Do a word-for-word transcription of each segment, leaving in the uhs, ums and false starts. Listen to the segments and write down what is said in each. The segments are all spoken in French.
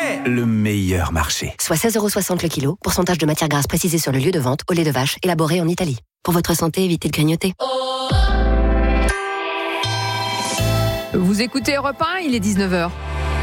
le meilleur marché. Soit seize euros soixante le kilo, pourcentage de matière grasse précisé sur le lieu de vente, au lait de vache, élaboré en Italie. Pour votre santé, évitez de grignoter. Vous écoutez Europe un, il est dix-neuf heures.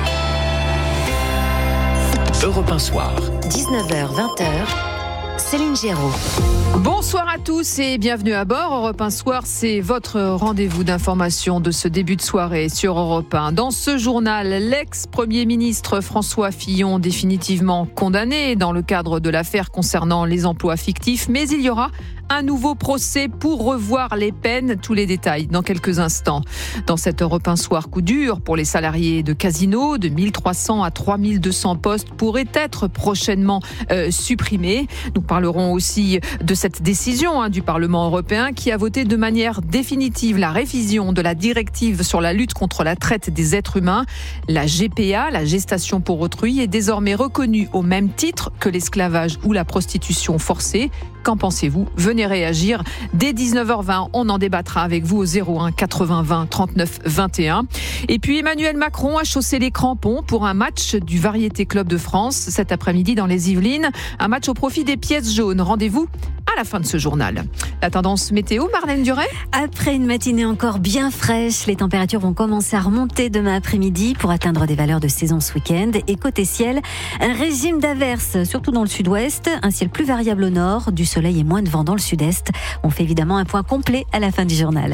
Europe un soir. dix-neuf heures vingt, Céline Géraud. Bonsoir à tous et bienvenue à bord. Europe un Soir, c'est votre rendez-vous d'information de ce début de soirée sur Europe un. Dans ce journal, l'ex-premier ministre François Fillon définitivement condamné dans le cadre de l'affaire concernant les emplois fictifs, mais il y aura un nouveau procès pour revoir les peines. Tous les détails dans quelques instants. Dans cet Europe un Soir, coup dur pour les salariés de Casino, de mille trois cents à trois mille deux cents postes pourraient être prochainement euh, supprimés. Nous parlerons aussi de cette décision hein, du Parlement européen qui a voté de manière définitive la révision de la directive sur la lutte contre la traite des êtres humains. La G P A, la gestation pour autrui, est désormais reconnue au même titre que l'esclavage ou la prostitution forcée. Qu'en pensez-vous ? Venez réagir. Dès dix-neuf heures vingt, on en débattra avec vous au zéro un quatre-vingts vingt trente-neuf vingt et un. Et puis Emmanuel Macron a chaussé les crampons pour un match du Variété Club de France cet après-midi dans les Yvelines. Un match au profit des pièces jaunes. Rendez-vous à la fin de ce journal. La tendance météo, Marlène Duret ? Après une matinée encore bien fraîche, les températures vont commencer à remonter demain après-midi pour atteindre des valeurs de saison ce week-end. Et côté ciel, un régime d'averses, surtout dans le sud-ouest, un ciel plus variable au nord, du soleil et moins de vent dans le sud-est. On fait évidemment un point complet à la fin du journal.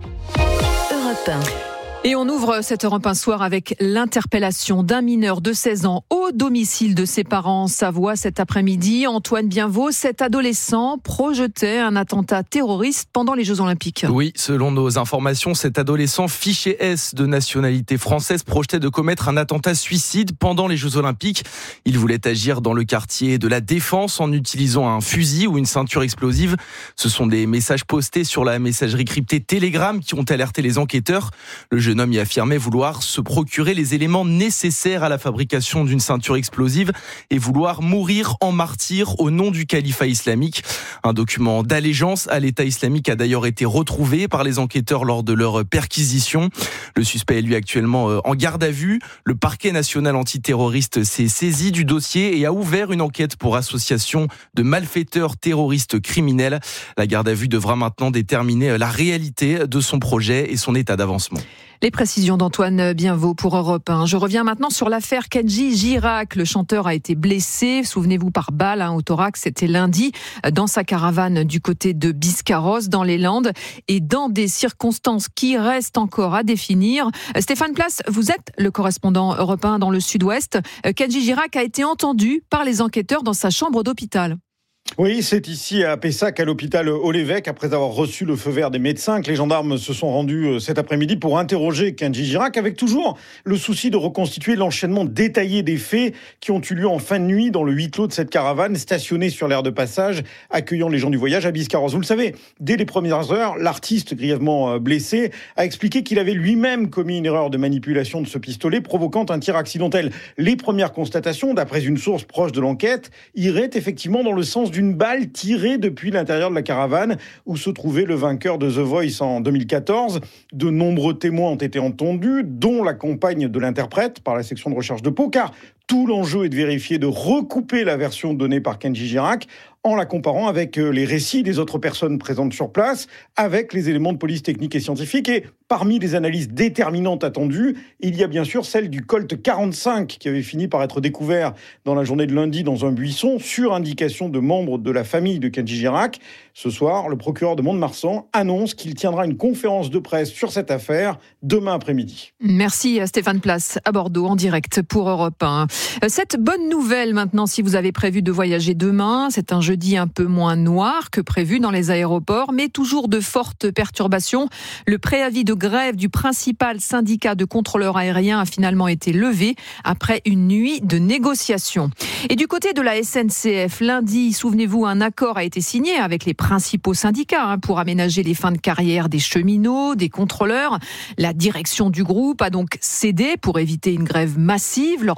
Europe un. Et on ouvre cette Europe un Soir avec l'interpellation d'un mineur de seize ans au domicile de ses parents en Savoie cet après-midi. Antoine Bienvaux, cet adolescent projetait un attentat terroriste pendant les Jeux Olympiques. Oui, selon nos informations, cet adolescent fiché S de nationalité française projetait de commettre un attentat suicide pendant les Jeux Olympiques. Il voulait agir dans le quartier de la Défense en utilisant un fusil ou une ceinture explosive. Ce sont des messages postés sur la messagerie cryptée Telegram qui ont alerté les enquêteurs. Le jeune homme y affirmait vouloir se procurer les éléments nécessaires à la fabrication d'une ceinture explosive et vouloir mourir en martyr au nom du califat islamique. Un document d'allégeance à l'État islamique a d'ailleurs été retrouvé par les enquêteurs lors de leur perquisition. Le suspect est lui actuellement en garde à vue. Le parquet national antiterroriste s'est saisi du dossier et a ouvert une enquête pour association de malfaiteurs terroristes criminels. La garde à vue devra maintenant déterminer la réalité de son projet et son état d'avancement. Les précisions d'Antoine Bienvaux pour Europe un. Je reviens maintenant sur l'affaire Kenji Girac. Le chanteur a été blessé, souvenez-vous, par balle hein, au thorax. C'était lundi dans sa caravane du côté de Biscarrosse dans les Landes et dans des circonstances qui restent encore à définir. Stéphane Place, vous êtes le correspondant Europe un dans le sud-ouest. Kenji Girac a été entendu par les enquêteurs dans sa chambre d'hôpital. Oui, c'est ici à Pessac, à l'hôpital Haut-l'Évêque, après avoir reçu le feu vert des médecins, que les gendarmes se sont rendus cet après-midi pour interroger Kenji Girac, avec toujours le souci de reconstituer l'enchaînement détaillé des faits qui ont eu lieu en fin de nuit dans le huis clos de cette caravane stationnée sur l'aire de passage, accueillant les gens du voyage à Biscarrosse. Vous le savez, dès les premières heures, l'artiste grièvement blessé a expliqué qu'il avait lui-même commis une erreur de manipulation de ce pistolet, provoquant un tir accidentel. Les premières constatations, d'après une source proche de l'enquête, iraient effectivement dans le sens d'une balle tirée depuis l'intérieur de la caravane où se trouvait le vainqueur de The Voice en deux mille quatorze. De nombreux témoins ont été entendus, dont la compagne de l'interprète par la section de recherche de Pau, car tout l'enjeu est de vérifier, de recouper la version donnée par Kenji Girac en la comparant avec les récits des autres personnes présentes sur place, avec les éléments de police technique et scientifique. Et parmi les analyses déterminantes attendues, il y a bien sûr celle du Colt quarante-cinq qui avait fini par être découvert dans la journée de lundi dans un buisson sur indication de membres de la famille de Kenji Girac. Ce soir, le procureur de Mont-de-Marsan annonce qu'il tiendra une conférence de presse sur cette affaire demain après-midi. Merci Stéphane Place à Bordeaux en direct pour Europe un. Cette bonne nouvelle maintenant, si vous avez prévu de voyager demain, c'est un jeudi un peu moins noir que prévu dans les aéroports, mais toujours de fortes perturbations. Le préavis de grève du principal syndicat de contrôleurs aériens a finalement été levé après une nuit de négociations. Et du côté de la S N C F, lundi, souvenez-vous, un accord a été signé avec les principaux syndicats hein, pour aménager les fins de carrière des cheminots, des contrôleurs. La direction du groupe a donc cédé pour éviter une grève massive lors des ponts du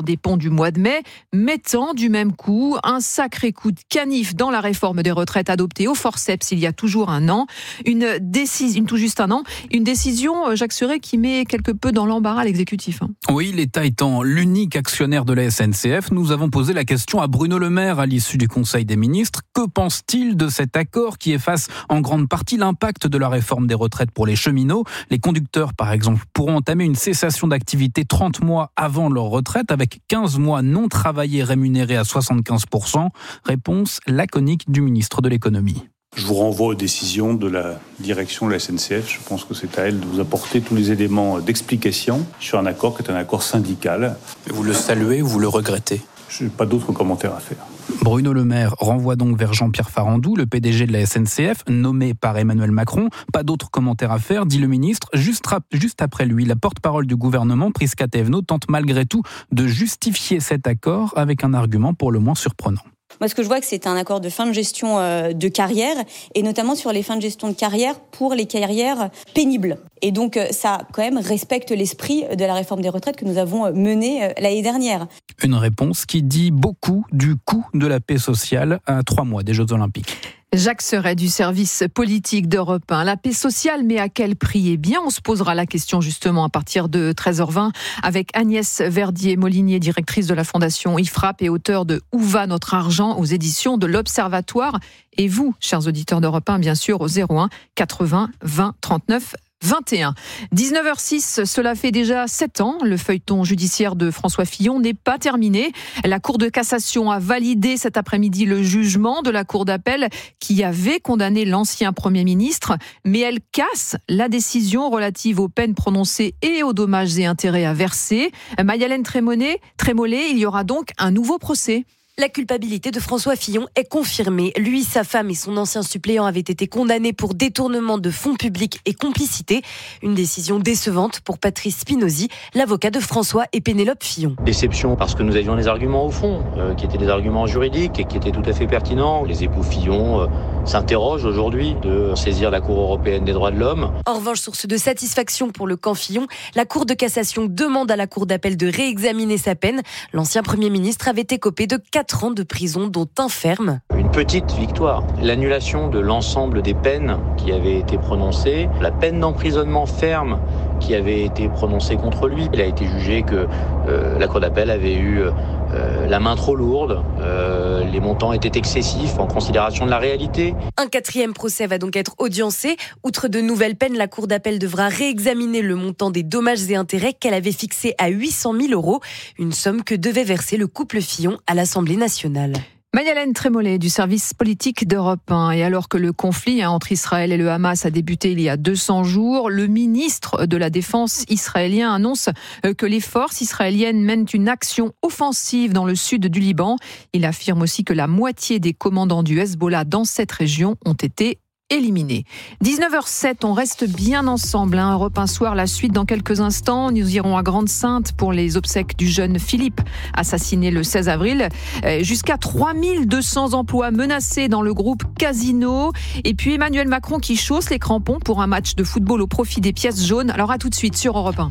du mois de mai, mettant du même coup un sacré coup de canif dans la réforme des retraites adoptée au forceps il y a toujours un an. Une décision, une, tout juste un an, une décision, Jacques Serret, qui met quelque peu dans l'embarras l'exécutif. Hein. Oui, l'État étant l'unique actionnaire de la S N C F, nous avons posé la question à Bruno Le Maire à l'issue du Conseil des ministres. Que pense-t-il de cet accord qui efface en grande partie l'impact de la réforme des retraites pour les cheminots ? Les conducteurs, par exemple, pourront entamer une cessation d'activité trente mois avant leur retraite avec quinze mois non travaillés rémunérés à soixante-quinze pour cent. Réponse laconique du ministre de l'économie. Je vous renvoie aux décisions de la direction de la S N C F. Je pense que c'est à elle de vous apporter tous les éléments d'explication sur un accord qui est un accord syndical. Vous le saluez ou vous le regrettez ? Je n'ai pas d'autres commentaires à faire. Bruno Le Maire renvoie donc vers Jean-Pierre Farandou, le P D G de la S N C F, nommé par Emmanuel Macron. Pas d'autres commentaires à faire, dit le ministre. Juste, juste après lui, la porte-parole du gouvernement, Prisca Thévenot, tente malgré tout de justifier cet accord avec un argument pour le moins surprenant. Moi, ce que je vois, que c'est un accord de fin de gestion de carrière, et notamment sur les fins de gestion de carrière pour les carrières pénibles. Et donc, ça, quand même, respecte l'esprit de la réforme des retraites que nous avons menée l'année dernière. Une réponse qui dit beaucoup du coût de la paix sociale à trois mois des Jeux Olympiques. Jacques Serret du service politique d'Europe un. La paix sociale, mais à quel prix ? Eh bien, on se posera la question justement à partir de treize heures vingt avec Agnès Verdier-Molinier, directrice de la Fondation I F R A P et auteure de Où va notre argent aux éditions de l'Observatoire. Et vous, chers auditeurs d'Europe un, bien sûr, au zéro un quatre-vingts vingt trente-neuf vingt et un. dix-neuf heures six, cela fait déjà sept ans. Le feuilleton judiciaire de François Fillon n'est pas terminé. La Cour de cassation a validé cet après-midi le jugement de la Cour d'appel qui avait condamné l'ancien Premier ministre, mais elle casse la décision relative aux peines prononcées et aux dommages et intérêts à verser. Maï-Hélène Trémollet, Trémollet, il y aura donc un nouveau procès. La culpabilité de François Fillon est confirmée. Lui, sa femme et son ancien suppléant avaient été condamnés pour détournement de fonds publics et complicité. Une décision décevante pour Patrice Spinozzi, l'avocat de François et Pénélope Fillon. Déception parce que nous avions des arguments au fond, euh, qui étaient des arguments juridiques et qui étaient tout à fait pertinents. Les époux Fillon euh, s'interrogent aujourd'hui de saisir la Cour européenne des droits de l'homme. En revanche, source de satisfaction pour le camp Fillon, la Cour de cassation demande à la Cour d'appel de réexaminer sa peine. L'ancien Premier ministre avait écopé de quatre ans de prison, dont un ferme. Une petite victoire. L'annulation de l'ensemble des peines qui avaient été prononcées, la peine d'emprisonnement ferme qui avait été prononcée contre lui. Il a été jugé que euh, la Cour d'appel avait eu euh, la main trop lourde, euh, les montants étaient excessifs en considération de la réalité. Un quatrième procès va donc être audiencé. Outre de nouvelles peines, la Cour d'appel devra réexaminer le montant des dommages et intérêts qu'elle avait fixé à huit cent mille euros, une somme que devait verser le couple Fillon à l'Assemblée nationale. Maï-Hélène Trémollet du service politique d'Europe un. Et alors que le conflit entre Israël et le Hamas a débuté il y a deux cents jours, le ministre de la Défense israélien annonce que les forces israéliennes mènent une action offensive dans le sud du Liban. Il affirme aussi que la moitié des commandants du Hezbollah dans cette région ont été éliminé. dix-neuf heures sept, on reste bien ensemble. Hein. Europe un soir, la suite dans quelques instants. Nous irons à Grande-Synthe pour les obsèques du jeune Philippe, assassiné le seize avril. Euh, jusqu'à trois mille deux cents emplois menacés dans le groupe Casino. Et puis Emmanuel Macron qui chausse les crampons pour un match de football au profit des pièces jaunes. Alors à tout de suite sur Europe un.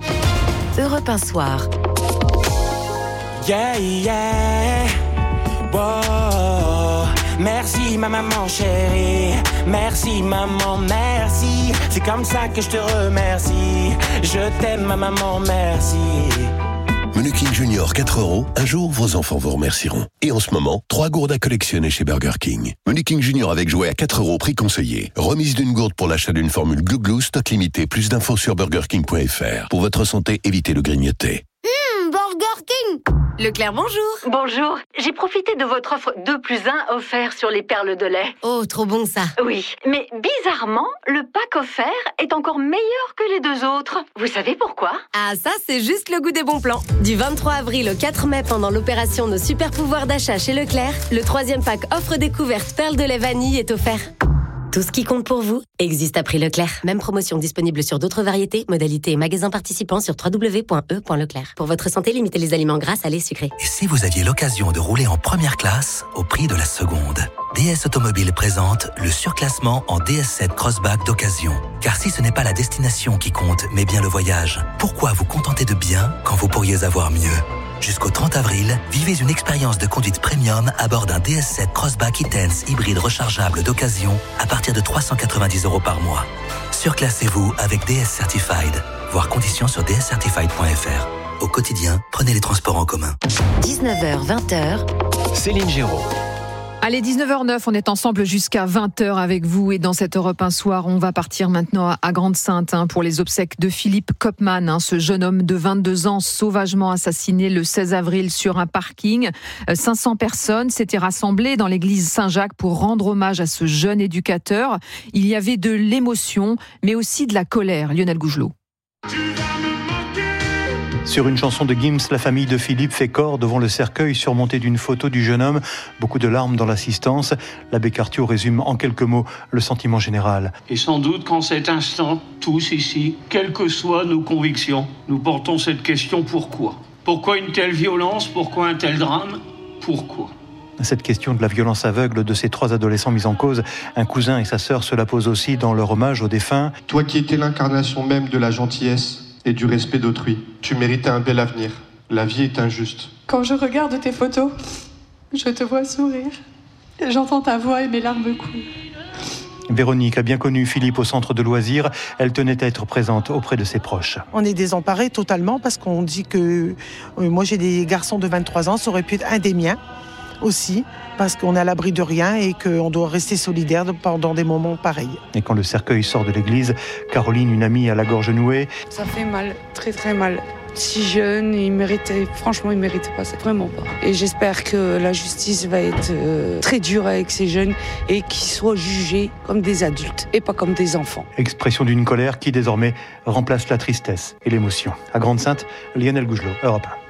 Europe un soir. Yeah, yeah. Wow. Merci ma maman chérie, merci maman, merci. C'est comme ça que je te remercie. Je t'aime ma maman, merci. Menu King Junior quatre euros, un jour vos enfants vous remercieront. Et en ce moment, trois gourdes à collectionner chez Burger King. Menu King Junior avec jouet à quatre euros, prix conseillé. Remise d'une gourde pour l'achat d'une formule Glouglou, stock limité. Plus d'infos sur burger king point f r. Pour votre santé, évitez le grignoter. Mmh, Burger King. Leclerc, bonjour. Bonjour. J'ai profité de votre offre deux plus un offert sur les perles de lait. Oh, trop bon ça. Oui, mais bizarrement, le pack offert est encore meilleur que les deux autres. Vous savez pourquoi ? Ah, ça, c'est juste le goût des bons plans. Du vingt-trois avril au quatre mai, pendant l'opération Nos super pouvoirs d'achat chez Leclerc, le troisième pack offre découverte perles de lait vanille est offert. Tout ce qui compte pour vous existe à prix Leclerc. Même promotion disponible sur d'autres variétés, modalités et magasins participants sur w w w point e point leclerc. Pour votre santé, limitez les aliments gras, salés, sucrés. Et si vous aviez l'occasion de rouler en première classe au prix de la seconde ? D S Automobile présente le surclassement en D S sept Crossback d'occasion. Car si ce n'est pas la destination qui compte, mais bien le voyage, pourquoi vous contenter de bien quand vous pourriez avoir mieux ? Jusqu'au trente avril, vivez une expérience de conduite premium à bord d'un D S sept Crossback E-Tense hybride rechargeable d'occasion à partir de trois cent quatre-vingt-dix euros par mois. Surclassez-vous avec D S Certified. Voir conditions sur d s certified point f r. Au quotidien, prenez les transports en commun. dix-neuf heures vingt, Céline Géraud. Allez, dix-neuf heures neuf, on est ensemble jusqu'à vingt heures avec vous. Et dans cette Europe un soir, on va partir maintenant à Grande-Synthe hein, pour les obsèques de Philippe Kopman, hein, ce jeune homme de vingt-deux ans sauvagement assassiné le seize avril sur un parking. Euh, cinq cents personnes s'étaient rassemblées dans l'église Saint-Jacques pour rendre hommage à ce jeune éducateur. Il y avait de l'émotion, mais aussi de la colère. Lionel Gougelot. Sur une chanson de Gims, la famille de Philippe fait corps devant le cercueil surmonté d'une photo du jeune homme. Beaucoup de larmes dans l'assistance. L'abbé Cartier résume en quelques mots le sentiment général. Et sans doute qu'en cet instant, tous ici, quelles que soient nos convictions, nous portons cette question pourquoi ? Pourquoi une telle violence ? Pourquoi un tel drame ? Pourquoi ? Cette question de la violence aveugle de ces trois adolescents mis en cause, un cousin et sa sœur se la posent aussi dans leur hommage aux défunts. Toi qui étais l'incarnation même de la gentillesse et du respect d'autrui, tu méritais un bel avenir. La vie est injuste. Quand je regarde tes photos, je te vois sourire. J'entends ta voix et mes larmes coulent. Véronique a bien connu Philippe au centre de loisirs. Elle tenait à être présente auprès de ses proches. On est désemparés totalement parce qu'on dit que... Euh, moi j'ai des garçons de vingt-trois ans, ça aurait pu être un des miens aussi, parce qu'on est à l'abri de rien et qu'on doit rester solidaire pendant des moments pareils. Et quand le cercueil sort de l'église, Caroline, une amie à la gorge nouée... Ça fait mal, très très mal. Si jeune, il méritait, franchement, il méritait pas ça, vraiment pas. Et j'espère que la justice va être euh, très dure avec ces jeunes et qu'ils soient jugés comme des adultes et pas comme des enfants. Expression d'une colère qui désormais remplace la tristesse et l'émotion. À Grande-Synthe, Lionel Gougelot, Europe un.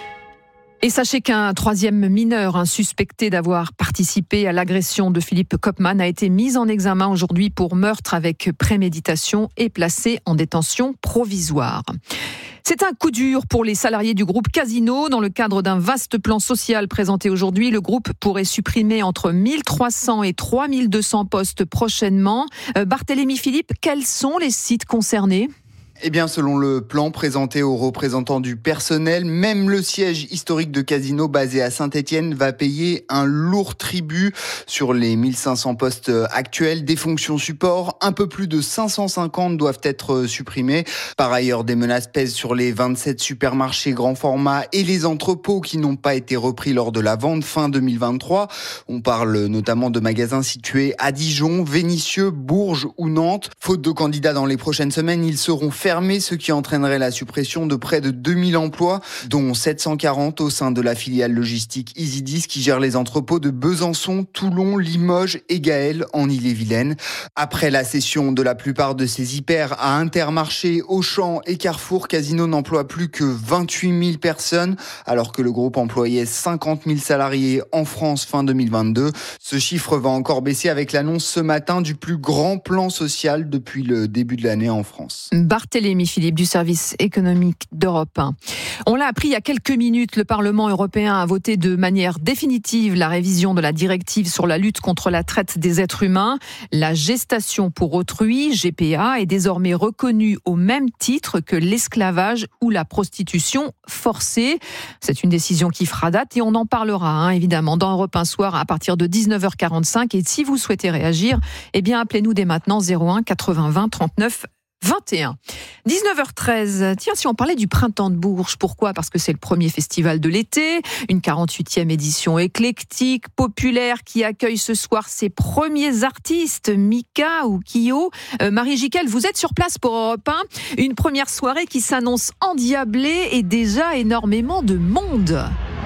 Et sachez qu'un troisième mineur, un suspecté d'avoir participé à l'agression de Philippe Kopman, a été mis en examen aujourd'hui pour meurtre avec préméditation et placé en détention provisoire. C'est un coup dur pour les salariés du groupe Casino. Dans le cadre d'un vaste plan social présenté aujourd'hui, le groupe pourrait supprimer entre mille trois cents et trois mille deux cents postes prochainement. Euh, Barthélémy Philippe, quels sont les sites concernés ? Eh bien, selon le plan présenté aux représentants du personnel, même le siège historique de Casino basé à Saint-Étienne va payer un lourd tribut sur les mille cinq cents postes actuels. Des fonctions support, un peu plus de cinq cent cinquante doivent être supprimées. Par ailleurs, des menaces pèsent sur les vingt-sept supermarchés grand format et les entrepôts qui n'ont pas été repris lors de la vente fin deux mille vingt-trois. On parle notamment de magasins situés à Dijon, Vénissieux, Bourges ou Nantes. Faute de candidats dans les prochaines semaines, ils seront fermés. Fermé, ce qui entraînerait la suppression de près de deux mille emplois, dont sept cent quarante au sein de la filiale logistique Isidis qui gère les entrepôts de Besançon, Toulon, Limoges et Gaël en Ille-et-Vilaine. Après la cession de la plupart de ses hyper à Intermarché, Auchan et Carrefour, Casino n'emploie plus que vingt-huit mille personnes, alors que le groupe employait cinquante mille salariés en France fin deux mille vingt-deux. Ce chiffre va encore baisser avec l'annonce ce matin du plus grand plan social depuis le début de l'année en France. Barthélémy Philippe du service économique d'Europe un. On l'a appris il y a quelques minutes, le Parlement européen a voté de manière définitive la révision de la directive sur la lutte contre la traite des êtres humains. La gestation pour autrui, G P A, est désormais reconnue au même titre que l'esclavage ou la prostitution forcée. C'est une décision qui fera date et on en parlera hein, évidemment dans Europe un Soir à partir de dix-neuf heures quarante-cinq. Et si vous souhaitez réagir, eh bien appelez-nous dès maintenant zéro un quatre-vingts vingt trente-neuf vingt et un. dix-neuf heures treize. Tiens, si on parlait du Printemps de Bourges, pourquoi ? Parce que c'est le premier festival de l'été, une quarante-huitième édition éclectique, populaire, qui accueille ce soir ses premiers artistes, Mika ou Kyo. Euh, Marie Jiquel, vous êtes sur place pour Europe un. Une première soirée qui s'annonce endiablée et déjà énormément de monde.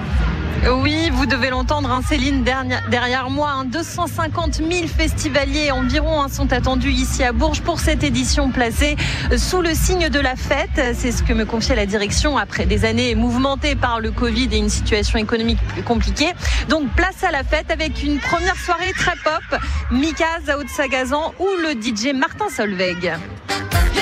Oui, vous devez l'entendre, hein, Céline, derrière moi, hein, deux cent cinquante mille festivaliers environ hein, sont attendus ici à Bourges pour cette édition placée sous le signe de la fête. C'est ce que me confiait la direction après des années mouvementées par le Covid et une situation économique plus compliquée. Donc place à la fête avec une première soirée très pop, Mika, Zao de Sagazan ou le D J Martin Solveig.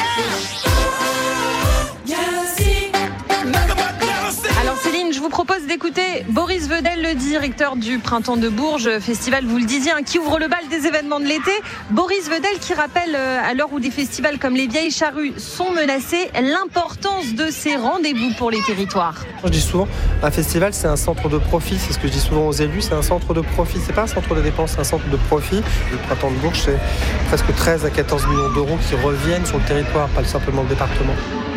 Alors Céline, je vous propose d'écouter Boris Vedel, le directeur du Printemps de Bourges, festival, vous le disiez, hein, qui ouvre le bal des événements de l'été. Boris Vedel qui rappelle, euh, à l'heure où des festivals comme les Vieilles Charrues sont menacés, l'importance de ces rendez-vous pour les territoires. Je dis souvent, un festival c'est un centre de profit, c'est ce que je dis souvent aux élus, c'est un centre de profit, c'est pas un centre de dépenses, c'est un centre de profit. Le Printemps de Bourges, c'est presque treize à quatorze millions d'euros qui reviennent sur le territoire, pas simplement le département.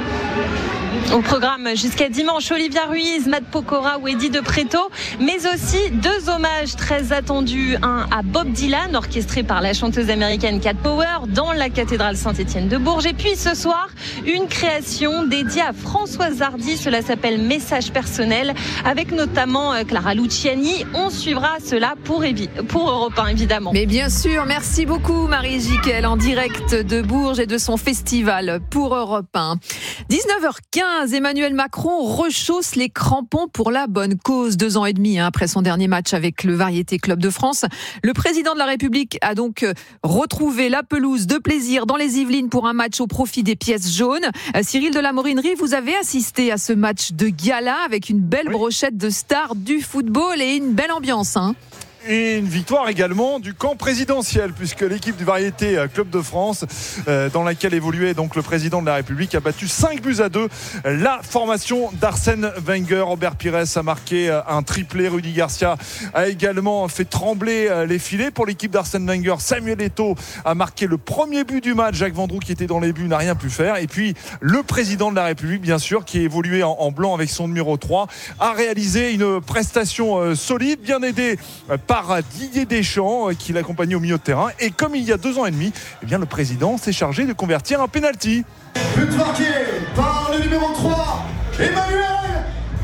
Au programme jusqu'à dimanche, Olivia Ruiz, Matt Pokora ou Eddie de Pretto, mais aussi deux hommages très attendus. Un à Bob Dylan, orchestré par la chanteuse américaine Cat Power, dans la cathédrale Saint-Étienne de Bourges. Et puis ce soir, une création dédiée à Françoise Hardy. Cela s'appelle Message personnel, avec notamment Clara Luciani. On suivra cela pour, Evi- pour Europe un, évidemment. Mais bien sûr, merci beaucoup Marie Jiquel, en direct de Bourges et de son festival pour Europe un. dix-neuf heures quinze. Emmanuel Macron rechausse les crampons pour la bonne cause. Deux ans et demi hein, après son dernier match avec le Variété Club de France, le président de la République a donc retrouvé la pelouse de plaisir dans les Yvelines pour un match au profit des pièces jaunes. Cyril de la Morinerie, vous avez assisté à ce match de gala avec une belle oui. brochette de stars du football et une belle ambiance. Hein. Et une victoire également du camp présidentiel, puisque l'équipe du Variété Club de France, euh, dans laquelle évoluait donc le président de la République, a battu cinq buts à deux la formation d'Arsène Wenger. Robert Pires a marqué un triplé, Rudy Garcia a également fait trembler les filets pour l'équipe d'Arsène Wenger. Samuel Eto'o a marqué le premier but du match. Jacques Vendroux, qui était dans les buts, n'a rien pu faire. Et puis le président de la République, bien sûr, qui évoluait en, en blanc avec son numéro trois, a réalisé une prestation euh, solide, bien aidé euh, par par Didier Deschamps qui l'accompagnait au milieu de terrain. Et comme il y a deux ans et demi, eh bien, le président s'est chargé de convertir un pénalty. But marqué par le numéro trois, Emmanuel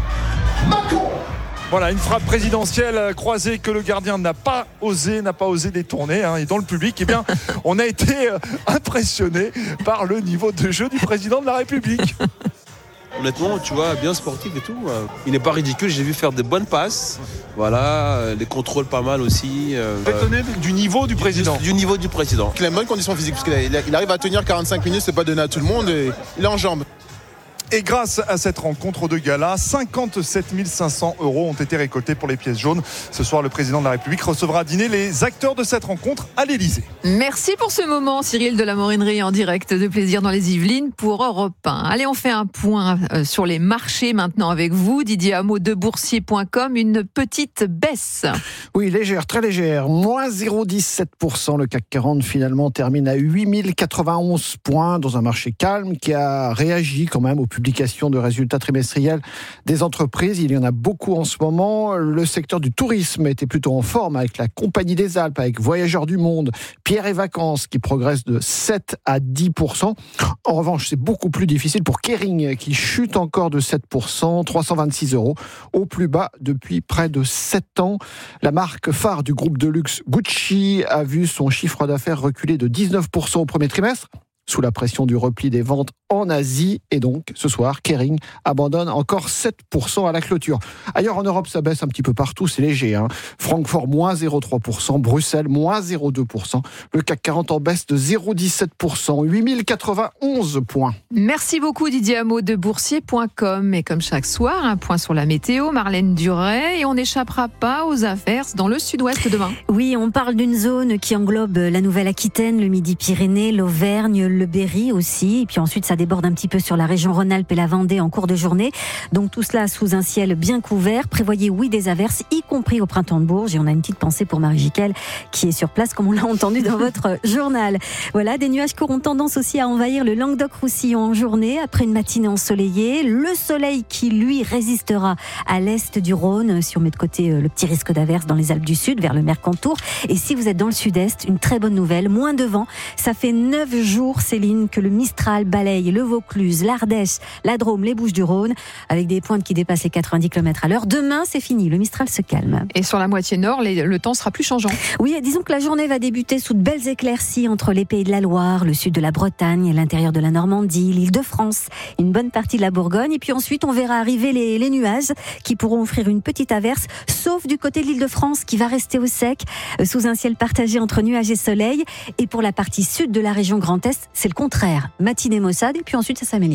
Macron. Voilà, une frappe présidentielle croisée que le gardien n'a pas osé, n'a pas osé détourner. Hein. Et dans le public, eh bien, on a été impressionné par le niveau de jeu du président de la République. Honnêtement, tu vois, bien sportif et tout. Il n'est pas ridicule, j'ai vu faire de bonnes passes. Voilà, les contrôles pas mal aussi. Étonné du niveau du président. Du, du niveau du président. Il a une bonne condition physique, parce qu'il arrive à tenir quarante-cinq minutes, c'est pas donné à tout le monde, et il est en jambes. Et grâce à cette rencontre de gala, cinquante-sept mille cinq cents euros ont été récoltés pour les pièces jaunes. Ce soir, le président de la République recevra à dîner les acteurs de cette rencontre à l'Élysée. Merci pour ce moment, Cyril de la Morinerie, en direct de Plaisir dans les Yvelines pour Europe un. Allez, on fait un point sur les marchés maintenant avec vous. Didier Hameau de boursier point com, une petite baisse. Oui, légère, très légère. moins zéro virgule dix-sept pour cent. Le C A C quarante finalement termine à huit mille quatre-vingt-onze points dans un marché calme qui a réagi quand même au public. Publication de résultats trimestriels des entreprises. Il y en a beaucoup en ce moment. Le secteur du tourisme était plutôt en forme avec la Compagnie des Alpes, avec Voyageurs du Monde, Pierre et Vacances qui progressent de sept à dix pour cent. En revanche, c'est beaucoup plus difficile pour Kering qui chute encore de sept pour cent, trois cent vingt-six euros, au plus bas depuis près de sept ans. La marque phare du groupe de luxe Gucci a vu son chiffre d'affaires reculer de dix-neuf pour cent au premier trimestre, sous la pression du repli des ventes en Asie. Et donc, ce soir, Kering abandonne encore sept pour cent à la clôture. Ailleurs en Europe, ça baisse un petit peu partout, c'est léger. Hein. Francfort, moins zéro virgule trois pour cent. Bruxelles, moins zéro virgule deux pour cent. Le C A C quarante en baisse de zéro virgule dix-sept pour cent. huit mille quatre-vingt-onze points. Merci beaucoup Didier Hameau de boursier point com. Et comme chaque soir, un point sur la météo. Marlène Duret. Et on n'échappera pas aux averses dans le sud-ouest demain. Oui, on parle d'une zone qui englobe la Nouvelle-Aquitaine, le Midi-Pyrénées, l'Auvergne, le Berry aussi. Et puis ensuite, ça déborde un petit peu sur la région Rhône-Alpes et la Vendée en cours de journée. Donc tout cela sous un ciel bien couvert. Prévoyez, oui, des averses, y compris au printemps de Bourges. Et on a une petite pensée pour Marie Jiquel qui est sur place, comme on l'a entendu dans votre journal. Voilà, des nuages qui auront tendance aussi à envahir le Languedoc-Roussillon en journée, après une matinée ensoleillée. Le soleil qui, lui, résistera à l'est du Rhône, si on met de côté le petit risque d'averse dans les Alpes du Sud, vers le Mercantour. Et si vous êtes dans le sud-est, une très bonne nouvelle, moins de vent. Ça fait neuf jours, Céline, que le Mistral balaye le Vaucluse, l'Ardèche, la Drôme, les Bouches-du-Rhône, avec des pointes qui dépassent les quatre-vingt-dix kilomètres à l'heure. Demain, c'est fini, le Mistral se calme. Et sur la moitié nord, les, le temps sera plus changeant. Oui, disons que la journée va débuter sous de belles éclaircies entre les Pays de la Loire, le sud de la Bretagne, l'intérieur de la Normandie, l'Île-de-France, une bonne partie de la Bourgogne. Et puis ensuite, on verra arriver les, les nuages qui pourront offrir une petite averse, sauf du côté de l'Île-de-France qui va rester au sec, sous un ciel partagé entre nuages et soleil. Et pour la partie sud de la région Grand Est, c'est le contraire. Matinée maussade et puis ensuite ça s'améliore.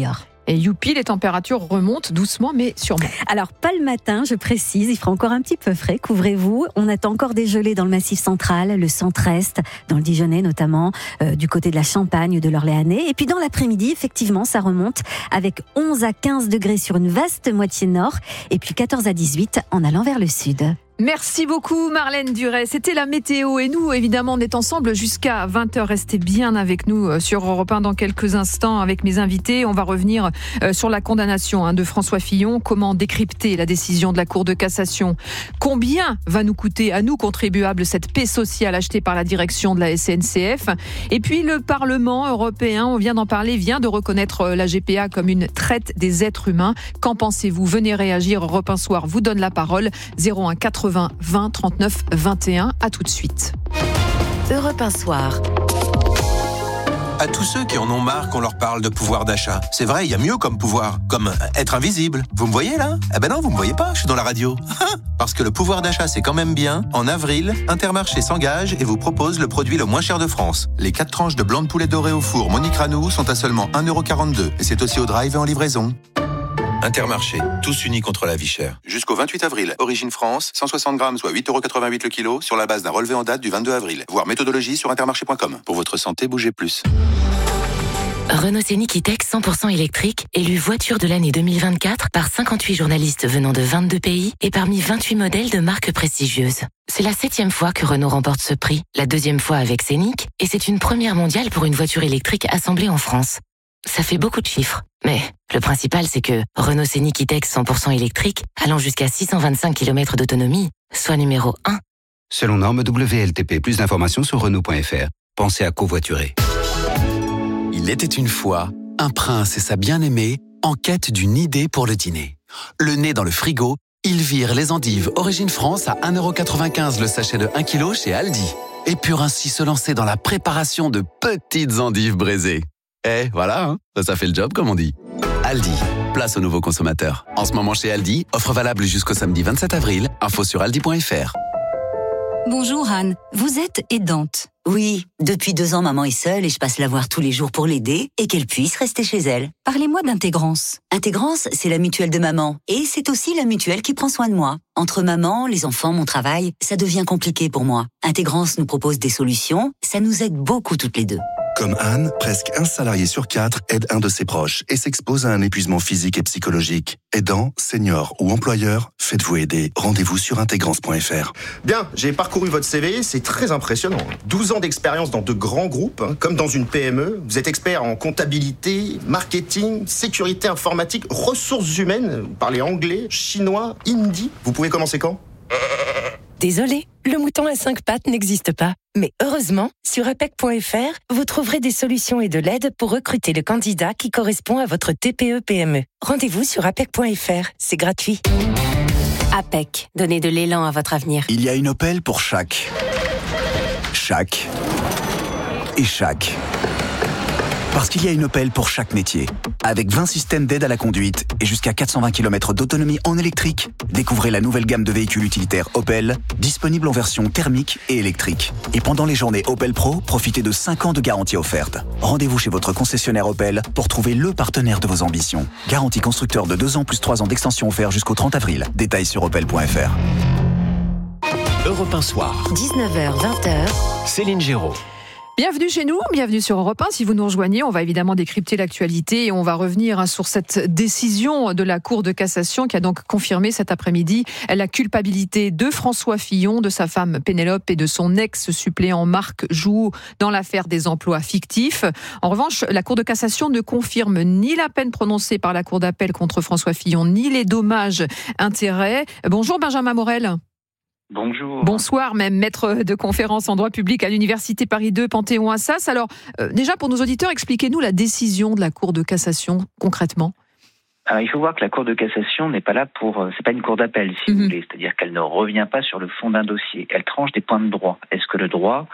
Et youpi, les températures remontent doucement mais sûrement. Alors pas le matin, je précise, il fera encore un petit peu frais, couvrez-vous. On attend encore des gelées dans le Massif central, le centre-est, dans le Dijonnais notamment, euh, du côté de la Champagne, de l'Orléanais. Et puis dans l'après-midi, effectivement, ça remonte avec onze à quinze degrés sur une vaste moitié nord et puis quatorze à dix-huit en allant vers le sud. Merci beaucoup Marlène Duret. C'était la météo et nous, évidemment, on est ensemble jusqu'à vingt heures. Restez bien avec nous sur Europe un dans quelques instants avec mes invités. On va revenir sur la condamnation de François Fillon. Comment décrypter la décision de la Cour de cassation ? Combien va nous coûter à nous contribuables cette paix sociale achetée par la direction de la S N C F ? Et puis le Parlement européen, on vient d'en parler, vient de reconnaître la G P A comme une traite des êtres humains. Qu'en pensez-vous ? Venez réagir. Europe un Soir vous donne la parole. zéro un quatre-vingts vingt trente-neuf vingt et un. À tout de suite. Europe un Soir. À tous ceux qui en ont marre qu'on leur parle de pouvoir d'achat. C'est vrai, il y a mieux comme pouvoir, comme être invisible. Vous me voyez là ? Eh ben non, vous me voyez pas, je suis dans la radio. Parce que le pouvoir d'achat, c'est quand même bien. En avril, Intermarché s'engage et vous propose le produit le moins cher de France. Les quatre tranches de blanc de poulet doré au four Monique Ranou sont à seulement un euro quarante-deux. Et c'est aussi au drive et en livraison. Intermarché, tous unis contre la vie chère. Jusqu'au vingt-huit avril, Origine France, cent soixante grammes, soit huit euros quatre-vingt-huit le kilo, sur la base d'un relevé en date du vingt-deux avril. Voir méthodologie sur intermarché point com. Pour votre santé, bougez plus. Renault Scénic E-Tech cent pour cent électrique, élu voiture de l'année deux mille vingt-quatre par cinquante-huit journalistes venant de vingt-deux pays et parmi vingt-huit modèles de marques prestigieuses. C'est la septième fois que Renault remporte ce prix, la deuxième fois avec Scénic, et c'est une première mondiale pour une voiture électrique assemblée en France. Ça fait beaucoup de chiffres, mais le principal c'est que Renault Scénic E-Tech cent pour cent électrique, allant jusqu'à six cent vingt-cinq kilomètres d'autonomie, soit numéro un. Selon norme W L T P, plus d'informations sur Renault point F R. Pensez à covoiturer. Il était une fois un prince et sa bien-aimée en quête d'une idée pour le dîner. Le nez dans le frigo, ils virent les endives Origine France à un euro quatre-vingt-quinze le sachet de un kilo chez Aldi et purent ainsi se lancer dans la préparation de petites endives braisées. Eh, voilà, hein, ça, ça fait le job, comme on dit. Aldi, place aux nouveaux consommateurs. En ce moment chez Aldi, offre valable jusqu'au samedi vingt-sept avril. Info sur aldi point F R. Bonjour Anne, vous êtes aidante. Oui, depuis deux ans, maman est seule et je passe la voir tous les jours pour l'aider et qu'elle puisse rester chez elle. Parlez-moi d'Intégrance. Intégrance, c'est la mutuelle de maman et c'est aussi la mutuelle qui prend soin de moi. Entre maman, les enfants, mon travail, ça devient compliqué pour moi. Intégrance nous propose des solutions, ça nous aide beaucoup toutes les deux. Comme Anne, presque un salarié sur quatre aide un de ses proches et s'expose à un épuisement physique et psychologique. Aidant, senior ou employeur, faites-vous aider. Rendez-vous sur intégrance point F R. Bien, j'ai parcouru votre C V, c'est très impressionnant. douze ans d'expérience dans de grands groupes, hein, comme dans une P M E. Vous êtes expert en comptabilité, marketing, sécurité informatique, ressources humaines. Vous parlez anglais, chinois, hindi. Vous pouvez commencer quand ? Désolé, le mouton à cinq pattes n'existe pas. Mais heureusement, sur A P E C point F R, vous trouverez des solutions et de l'aide pour recruter le candidat qui correspond à votre T P E P M E. Rendez-vous sur A P E C point F R, c'est gratuit. A P E C, donnez de l'élan à votre avenir. Il y a une Opel pour chaque. Chaque. Et chaque. Parce qu'il y a une Opel pour chaque métier. Avec vingt systèmes d'aide à la conduite et jusqu'à quatre cent vingt kilomètres d'autonomie en électrique, découvrez la nouvelle gamme de véhicules utilitaires Opel, disponible en version thermique et électrique. Et pendant les journées Opel Pro, profitez de cinq ans de garantie offerte. Rendez-vous chez votre concessionnaire Opel pour trouver le partenaire de vos ambitions. Garantie constructeur de deux ans plus trois ans d'extension offert jusqu'au trente avril. Détails sur opel point F R. Europe un Soir. dix-neuf heures vingt. Céline Géraud. Bienvenue chez nous, bienvenue sur Europe un. Si vous nous rejoignez, on va évidemment décrypter l'actualité et on va revenir sur cette décision de la Cour de cassation qui a donc confirmé cet après-midi la culpabilité de François Fillon, de sa femme Pénélope et de son ex-suppléant Marc Joux dans l'affaire des emplois fictifs. En revanche, la Cour de cassation ne confirme ni la peine prononcée par la Cour d'appel contre François Fillon, ni les dommages-intérêts. Bonjour Benjamin Morel. Bonjour. Bonsoir, même maître de conférence en droit public à l'Université Paris deux, Panthéon-Assas. Alors, euh, déjà pour nos auditeurs, expliquez-nous la décision de la Cour de cassation concrètement. Alors, il faut voir que la Cour de cassation n'est pas là pour... C'est pas une cour d'appel, si mmh. vous voulez. C'est-à-dire qu'elle ne revient pas sur le fond d'un dossier. Elle tranche des points de droit. Est-ce que le droit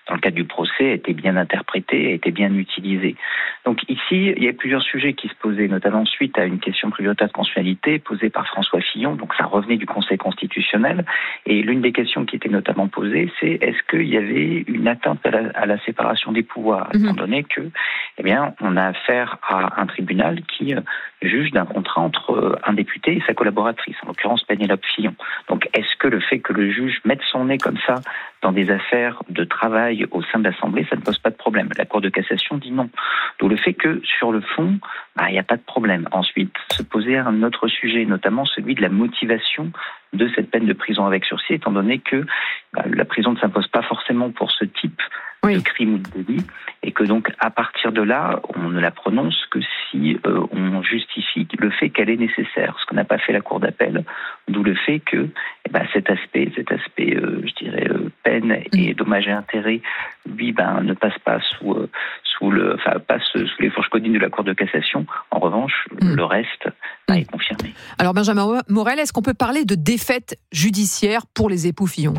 dans le cadre du procès, a été bien interprétée, a été bien utilisée. Donc ici, il y a plusieurs sujets qui se posaient, notamment suite à une question prioritaire de constitutionnalité posée par François Fillon, donc ça revenait du Conseil constitutionnel, et l'une des questions qui était notamment posée, c'est est-ce qu'il y avait une atteinte à la, à la séparation des pouvoirs, étant donné que, eh bien, on a affaire à un tribunal qui euh, juge d'un contrat entre euh, un député et sa collaboratrice, en l'occurrence Pénélope Fillon. Donc est-ce que le fait que le juge mette son nez comme ça dans des affaires de travail au sein de l'Assemblée, ça ne pose pas de problème? La Cour de cassation dit non. Donc le fait que, sur le fond, bah, il n'y a pas de problème. Ensuite, se posait un autre sujet, notamment celui de la motivation de cette peine de prison avec sursis, étant donné que bah, la prison ne s'impose pas forcément pour ce type oui. de crime ou de délit, et que donc, à partir de là, on ne la prononce que si euh, on justifie le fait qu'elle est nécessaire, ce qu'on n'a pas fait la Cour d'appel, d'où le fait que eh ben, cet aspect, cet aspect, euh, je dirais, euh, peine et dommages et intérêts, lui, ben, ne passe pas sous, euh, sous le, enfin, passe sous les fourches codines de la Cour de cassation. En revanche, mmh. le reste ben, mmh. est confirmé. Alors, Benjamin Morel, est-ce qu'on peut parler de défaite judiciaire pour les époux Fillon?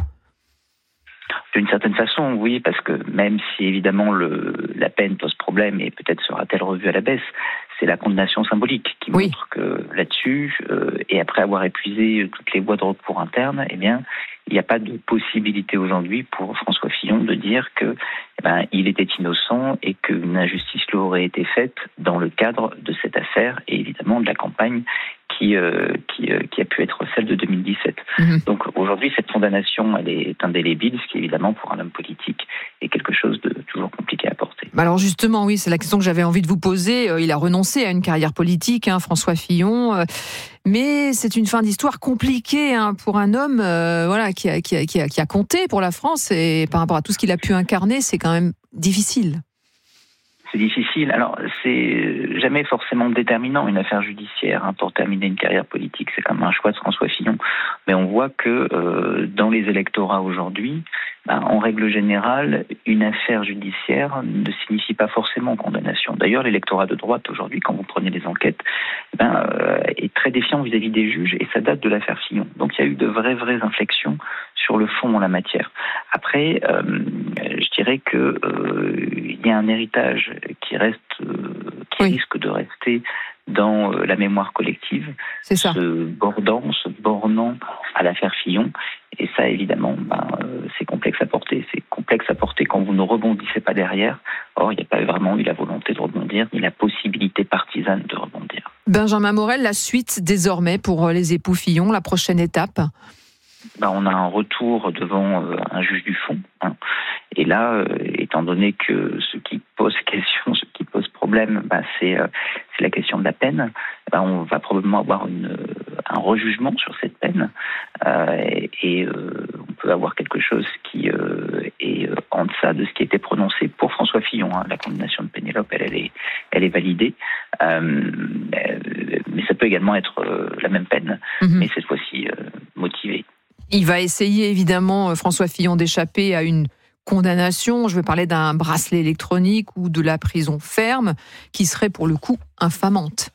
D'une certaine façon, oui, parce que même si évidemment le, la peine pose problème et peut-être sera-t-elle revue à la baisse, c'est la condamnation symbolique qui oui. montre que là-dessus, euh, et après avoir épuisé toutes les voies de recours internes, eh bien, il n'y a pas de possibilité aujourd'hui pour François Fillon de dire que, eh ben, il était innocent et qu'une injustice lui aurait été faite dans le cadre de cette affaire et évidemment de la campagne qui, euh, qui, euh, qui a pu être celle de deux mille dix-sept. Mmh. Donc aujourd'hui, cette condamnation, elle est indélébile, ce qui évidemment pour un homme politique est quelque chose de toujours compliqué à porter. Alors justement, oui, c'est la question que j'avais envie de vous poser. Il a renoncé à une carrière politique, hein, François Fillon, mais c'est une fin d'histoire compliquée hein, pour un homme, euh, voilà, qui a, qui a, qui a, qui a compté pour la France et par rapport à tout ce qu'il a pu incarner, c'est quand même difficile. C'est difficile. Alors, c'est jamais forcément déterminant une affaire judiciaire hein, pour terminer une carrière politique. C'est quand même un choix de François Fillon. Mais on voit que euh, dans les électorats aujourd'hui, ben, en règle générale, une affaire judiciaire ne signifie pas forcément condamnation. D'ailleurs, l'électorat de droite aujourd'hui, quand vous prenez les enquêtes, ben, euh, est très défiant vis-à-vis des juges et ça date de l'affaire Fillon. Donc, il y a eu de vraies, vraies inflexions sur le fond en la matière. Après, euh, je dirais que euh, il y a un héritage qui reste, euh, qui oui. risque de rester dans euh, la mémoire collective, c'est ça. se bordant, se bornant à l'affaire Fillon. Et ça, évidemment, ben, euh, c'est complexe à porter. C'est complexe à porter quand vous ne rebondissez pas derrière. Or, il n'y a pas vraiment eu la volonté de rebondir, ni la possibilité partisane de rebondir. Benjamin Morel, la suite désormais pour les époux Fillon, la prochaine étape? Ben, on a un retour devant euh, un juge du fond. Hein. Et là, euh, étant donné que ce qui pose question, ce qui pose problème, ben, c'est, euh, c'est la question de la peine, ben, on va probablement avoir une, euh, un rejugement sur cette peine. Euh, et et euh, on peut avoir quelque chose qui euh, est euh, en deçà de ce qui a été prononcé pour François Fillon. Hein. La condamnation de Pénélope, elle, elle, est, elle est validée. Euh, mais ça peut également être euh, la même peine, mmh. mais cette fois-ci euh, motivée. Il va essayer évidemment, François Fillon, d'échapper à une condamnation. Je vais parler d'un bracelet électronique ou de la prison ferme qui serait pour le coup infamante.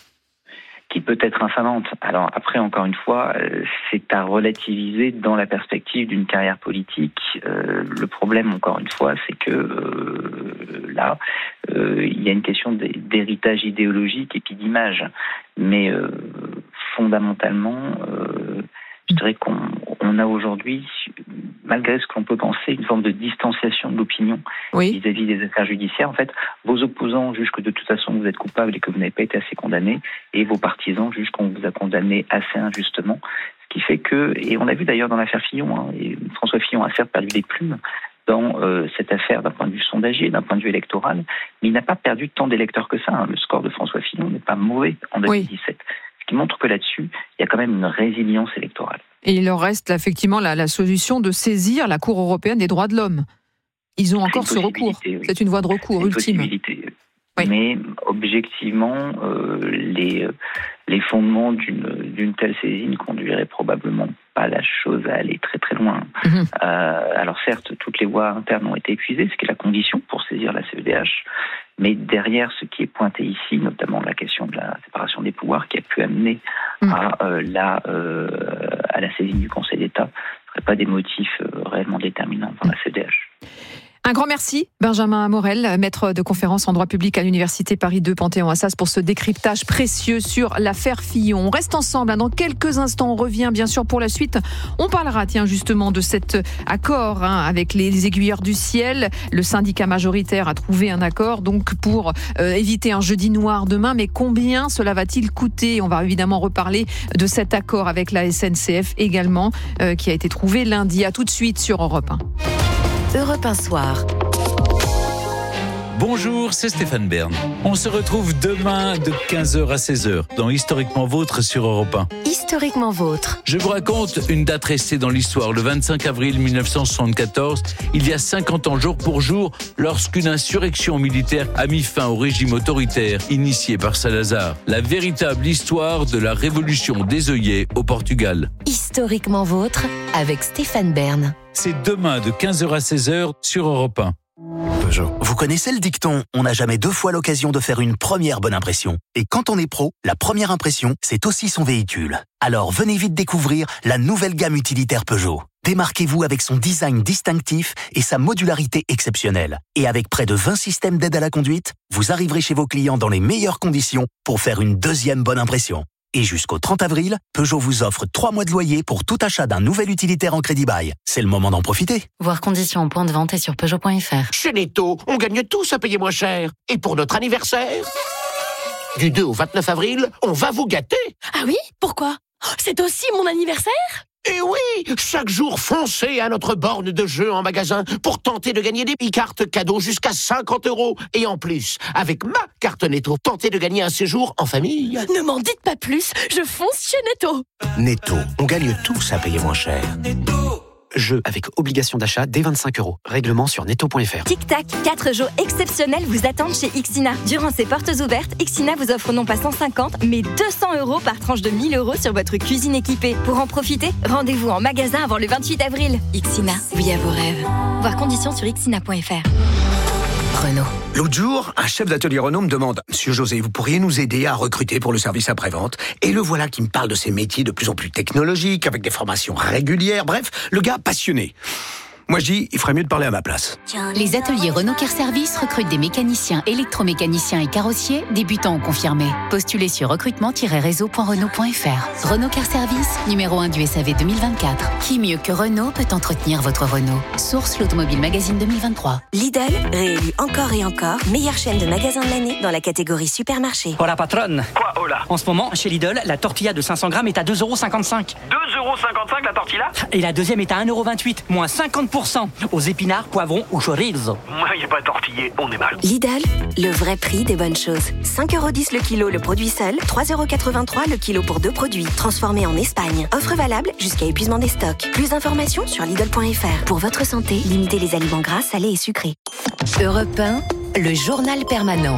Qui peut être infamante. Alors après, encore une fois, c'est à relativiser dans la perspective d'une carrière politique. Euh, le problème, encore une fois, c'est que euh, là, euh, il y a une question d'héritage idéologique et puis d'image. Mais euh, fondamentalement, euh, je dirais qu'on on a aujourd'hui, malgré ce qu'on peut penser, une forme de distanciation de l'opinion oui. vis-à-vis des affaires judiciaires. En fait, vos opposants jugent que de toute façon vous êtes coupable et que vous n'avez pas été assez condamné, et vos partisans jugent qu'on vous a condamné assez injustement. Ce qui fait que, et on l'a vu d'ailleurs dans l'affaire Fillon, hein, et François Fillon a certes perdu des plumes dans euh, cette affaire d'un point de vue sondagier, d'un point de vue électoral, mais il n'a pas perdu tant d'électeurs que ça. Hein. Le score de François Fillon n'est pas mauvais en deux mille dix-sept. Oui. Ce qui montre que là-dessus, il y a quand même une résilience électorale. Et il leur reste effectivement la, la solution de saisir la Cour européenne des droits de l'homme. Ils ont C'est encore ce recours. Oui. C'est une voie de recours C'est ultime. Oui. Mais objectivement, euh, les, les fondements d'une, d'une telle saisine conduiraient probablement pas la chose à aller très très loin. Mmh. Euh, alors certes, toutes les voies internes ont été épuisées, ce qui est la condition pour saisir la C E D H. Mais derrière ce qui est pointé ici, notamment la question de la séparation des pouvoirs qui a pu amener mmh. à, euh, la, euh, à la saisine du Conseil d'État, ne seraient pas des motifs euh, réellement déterminants dans la C E D H. Un grand merci, Benjamin Morel, maître de conférence en droit public à l'Université Paris deux Panthéon-Assas, pour ce décryptage précieux sur l'affaire Fillon. On reste ensemble, dans quelques instants, on revient bien sûr pour la suite. On parlera, tiens, justement de cet accord hein, avec les aiguilleurs du ciel. Le syndicat majoritaire a trouvé un accord donc pour euh, éviter un jeudi noir demain, mais combien cela va-t-il coûter ? On va évidemment reparler de cet accord avec la S N C F également, euh, qui a été trouvé lundi. À tout de suite sur Europe un. Europe un soir. Bonjour, c'est Stéphane Bern. On se retrouve demain de quinze heures à seize heures dans Historiquement Vôtre sur Europe un. Historiquement Vôtre. Je vous raconte une date restée dans l'histoire. Le vingt-cinq avril mille neuf cent soixante-quatorze, il y a cinquante ans jour pour jour, lorsqu'une insurrection militaire a mis fin au régime autoritaire initié par Salazar. La véritable histoire de la révolution des œillets au Portugal. Historiquement Vôtre avec Stéphane Bern. C'est demain de quinze heures à seize heures sur Europe un. Peugeot. Vous connaissez le dicton « On n'a jamais deux fois l'occasion de faire une première bonne impression ». Et quand on est pro, la première impression, c'est aussi son véhicule. Alors venez vite découvrir la nouvelle gamme utilitaire Peugeot. Démarquez-vous avec son design distinctif et sa modularité exceptionnelle. Et avec près de vingt systèmes d'aide à la conduite, vous arriverez chez vos clients dans les meilleures conditions pour faire une deuxième bonne impression. Et jusqu'au trente avril, Peugeot vous offre trois mois de loyer pour tout achat d'un nouvel utilitaire en crédit bail. C'est le moment d'en profiter. Voir conditions en point de vente et sur Peugeot point F R. Chez Netto, on gagne tous à payer moins cher. Et pour notre anniversaire, du deux au vingt-neuf avril, on va vous gâter. Ah oui ? Pourquoi ? C'est aussi mon anniversaire ? Et oui, chaque jour, foncez à notre borne de jeu en magasin pour tenter de gagner des e-cartes cadeaux jusqu'à cinquante euros. Et en plus, avec ma carte Netto, tentez de gagner un séjour en famille. Ne m'en dites pas plus, je fonce chez Netto. Netto, on gagne tous à payer moins cher. Jeu avec obligation d'achat dès vingt-cinq euros. Règlement sur netto point F R. Tic-tac, quatre jours exceptionnels vous attendent chez Ixina. Durant ces portes ouvertes, Ixina vous offre non pas cent cinquante, mais deux cents euros par tranche de mille euros sur votre cuisine équipée. Pour en profiter, rendez-vous en magasin avant le vingt-huit avril. Ixina, oui à vos rêves. Voir conditions sur ixina point F R. Renault. L'autre jour, un chef d'atelier Renault me demande « Monsieur José, vous pourriez nous aider à recruter pour le service après-vente ?» Et le voilà qui me parle de ces métiers de plus en plus technologiques, avec des formations régulières, bref, le gars passionné. Moi je dis, il ferait mieux de parler à ma place. Les ateliers Renault Care Service recrutent des mécaniciens, électromécaniciens et carrossiers, débutants ou confirmés. Postulez sur recrutement tiret réseau point renault point F R. Renault Care Service, numéro un du S A V deux mille vingt-quatre. Qui mieux que Renault peut entretenir votre Renault ? Source l'Automobile Magazine deux mille vingt-trois. Lidl, réélu encore et encore, meilleure chaîne de magasins de l'année dans la catégorie supermarché. Hola patronne. Quoi hola ? En ce moment, chez Lidl, la tortilla de cinq cents grammes est à deux euros cinquante-cinq. deux euros cinquante-cinq la tortilla ? Et la deuxième est à un euro vingt-huit, moins cinquante pour cent aux épinards, poivrons ou chorizo. Moi, il n'y a pas tortillé, on est mal. Lidl, le vrai prix des bonnes choses. cinq euros dix le kilo le produit seul, trois euros quatre-vingt-trois le kilo pour deux produits. Transformés en Espagne. Offre valable jusqu'à épuisement des stocks. Plus d'informations sur Lidl point F R. Pour votre santé, limitez les aliments gras, salés et sucrés. Europe un, le journal permanent.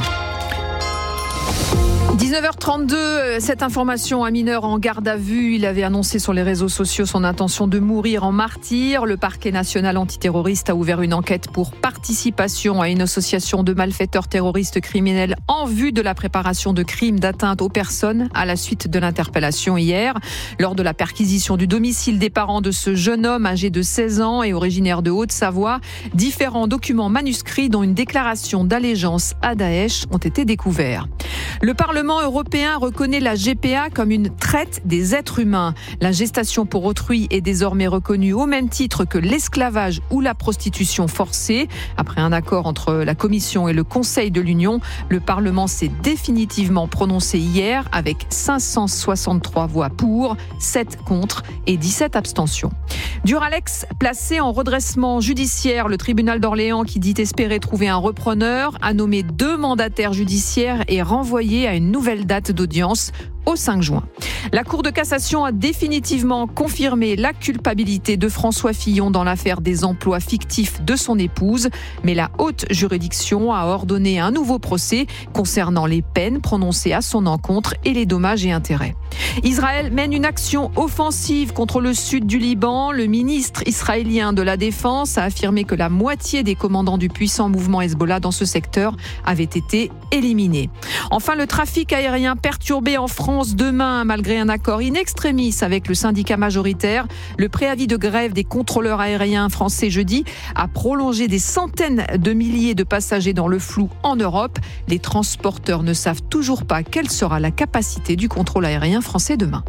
dix-neuf heures trente-deux, cette information, un mineur en garde à vue. Il avait annoncé sur les réseaux sociaux son intention de mourir en martyr. Le parquet national antiterroriste a ouvert une enquête pour participation à une association de malfaiteurs terroristes criminels en vue de la préparation de crimes d'atteinte aux personnes à la suite de l'interpellation hier. Lors de la perquisition du domicile des parents de ce jeune homme âgé de seize ans et originaire de Haute-Savoie, différents documents manuscrits dont une déclaration d'allégeance à Daesh ont été découverts. Le Parlement européen reconnaît la G P A comme une traite des êtres humains. La gestation pour autrui est désormais reconnue au même titre que l'esclavage ou la prostitution forcée. Après un accord entre la Commission et le Conseil de l'Union, le Parlement s'est définitivement prononcé hier avec cinq cent soixante-trois voix pour, sept contre et dix-sept abstentions. Duralex placé en redressement judiciaire. Le tribunal d'Orléans, qui dit espérer trouver un repreneur, a nommé deux mandataires judiciaires et renvoyé à une nouvelle date d'audience au cinq juin. La Cour de cassation a définitivement confirmé la culpabilité de François Fillon dans l'affaire des emplois fictifs de son épouse, mais la haute juridiction a ordonné un nouveau procès concernant les peines prononcées à son encontre et les dommages et intérêts. Israël mène une action offensive contre le sud du Liban. Le ministre israélien de la Défense a affirmé que la moitié des commandants du puissant mouvement Hezbollah dans ce secteur avaient été éliminés. Enfin, le trafic aérien perturbé en France s'annonce demain malgré un accord in extremis avec le syndicat majoritaire. Le préavis de grève des contrôleurs aériens français jeudi a prolongé des centaines de milliers de passagers dans le flou en Europe. Les transporteurs ne savent toujours pas quelle sera la capacité du contrôle aérien français demain.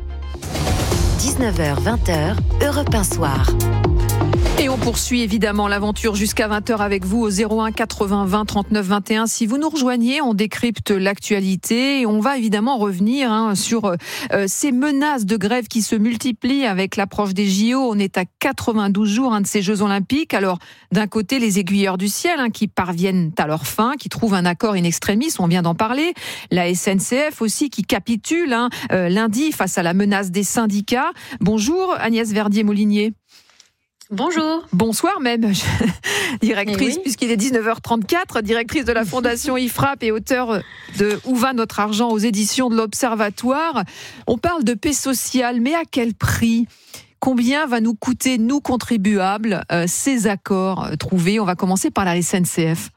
dix-neuf heures vingt, Europe un Soir. Et on poursuit évidemment l'aventure jusqu'à vingt heures avec vous au zéro un quatre-vingts vingt trente-neuf vingt et un. Si vous nous rejoignez, on décrypte l'actualité et on va évidemment revenir hein, sur euh, ces menaces de grève qui se multiplient avec l'approche des J O. On est à quatre-vingt-douze jours hein, de ces Jeux Olympiques. Alors d'un côté, les aiguilleurs du ciel hein, qui parviennent à leur fin, qui trouvent un accord in extremis, on vient d'en parler. La S N C F aussi qui capitule hein, euh, lundi face à la menace des syndicats. Bonjour Agnès Verdier-Molinier. Bonjour. Bonsoir même, directrice, oui. Puisqu'il est dix-neuf heures trente-quatre, directrice de la Fondation I F R A P et auteure de Où va notre argent aux éditions de l'Observatoire. On parle de paix sociale, mais à quel prix ? Combien va nous coûter, nous contribuables, euh, ces accords euh, trouvés ? On va commencer par la S N C F.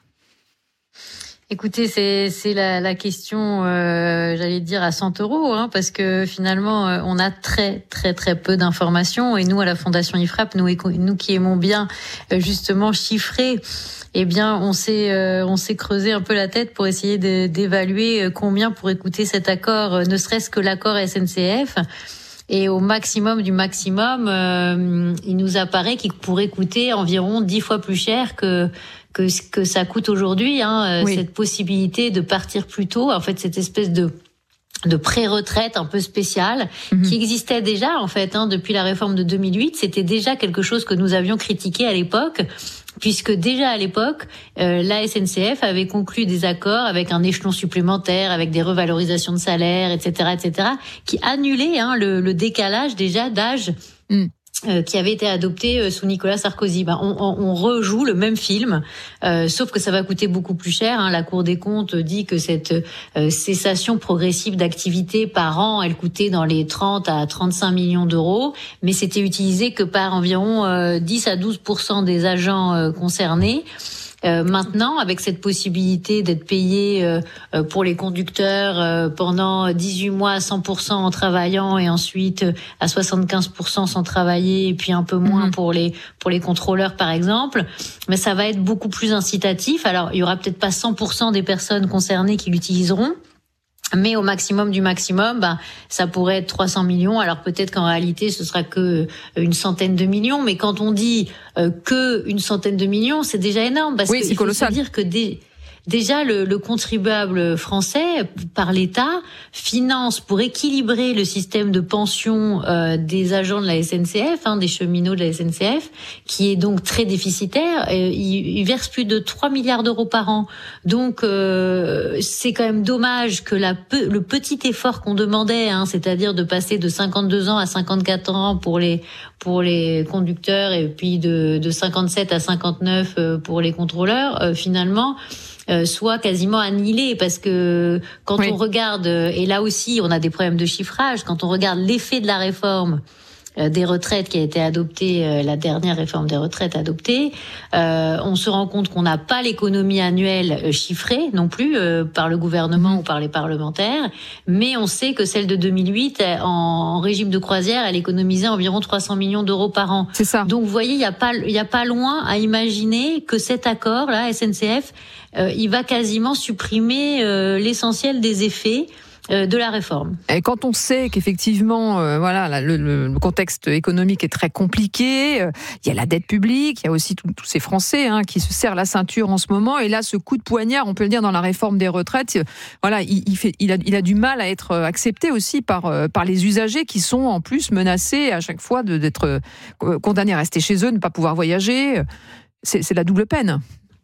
Écoutez, c'est c'est la, la question, euh, j'allais dire à cent euros, hein, parce que finalement, euh, on a très très très peu d'informations et nous à la Fondation I F R A P, nous nous qui aimons bien euh, justement chiffrer, eh bien, on s'est euh, on s'est creusé un peu la tête pour essayer de, d'évaluer combien pourrait coûter cet accord, euh, ne serait-ce que l'accord S N C F. Et au maximum du maximum, euh, il nous apparaît qu'il pourrait coûter environ dix fois plus cher que que ce que ça coûte aujourd'hui, hein, oui. Cette possibilité de partir plus tôt, en fait, cette espèce de de pré-retraite un peu spéciale mmh. qui existait déjà en fait hein, depuis la réforme de deux mille huit. C'était déjà quelque chose que nous avions critiqué à l'époque, puisque déjà à l'époque, euh, la S N C F avait conclu des accords avec un échelon supplémentaire, avec des revalorisations de salaire, et cetera, et cetera, qui annulaient hein, le, le décalage déjà d'âge. Mmh. Euh, qui avait été adopté sous Nicolas Sarkozy. Ben, on, on, on rejoue le même film, euh, sauf que ça va coûter beaucoup plus cher. Hein. La Cour des comptes dit que cette euh, cessation progressive d'activité par an, elle coûtait dans les trente à trente-cinq millions d'euros, mais c'était utilisé que par environ euh, dix à douze pour cent des agents euh, concernés. Euh, maintenant, avec cette possibilité d'être payé euh, pour les conducteurs euh, pendant dix-huit mois à cent pour cent en travaillant et ensuite euh, à soixante-quinze pour cent sans travailler et puis un peu moins mmh. pour les pour les contrôleurs par exemple, mais ça va être beaucoup plus incitatif. Alors, il y aura peut-être pas cent pour cent des personnes concernées qui l'utiliseront, mais au maximum du maximum, bah, ça pourrait être trois cents millions. Alors peut-être qu'en réalité, ce sera que une centaine de millions. Mais quand on dit euh, que une centaine de millions, c'est déjà énorme. Parce oui, que c'est colossal. Il faut se dire que des... Déjà, le, le contribuable français, par l'État, finance pour équilibrer le système de pension euh, des agents de la S N C F, hein, des cheminots de la S N C F, qui est donc très déficitaire. Euh, il, il verse plus de trois milliards d'euros par an. Donc, euh, c'est quand même dommage que la, le petit effort qu'on demandait, hein, c'est-à-dire de passer de cinquante-deux ans à cinquante-quatre ans pour les pour les conducteurs et puis de, de cinquante-sept à cinquante-neuf pour les contrôleurs, euh, finalement, Euh, soit quasiment annihilé, parce que quand oui. on regarde, et là aussi on a des problèmes de chiffrage, quand on regarde l'effet de la réforme euh, des retraites qui a été adoptée, euh, la dernière réforme des retraites adoptée, euh, on se rend compte qu'on n'a pas l'économie annuelle euh, chiffrée non plus euh, par le gouvernement mmh. ou par les parlementaires, mais on sait que celle de deux mille huit, en, en régime de croisière, elle économisait environ trois cents millions d'euros par an. C'est ça. Donc vous voyez, il y a pas, il y a pas loin à imaginer que cet accord, là, S N C F, euh, il va quasiment supprimer euh, l'essentiel des effets de la réforme. Et quand on sait qu'effectivement, euh, voilà, le, le contexte économique est très compliqué, euh, il y a la dette publique, il y a aussi tous ces Français hein, qui se serrent la ceinture en ce moment, et là, ce coup de poignard, on peut le dire dans la réforme des retraites, euh, voilà, il, il, fait, il, a, il a du mal à être accepté aussi par, euh, par les usagers qui sont en plus menacés à chaque fois de, d'être euh, condamnés à rester chez eux, ne pas pouvoir voyager. C'est, c'est la double peine.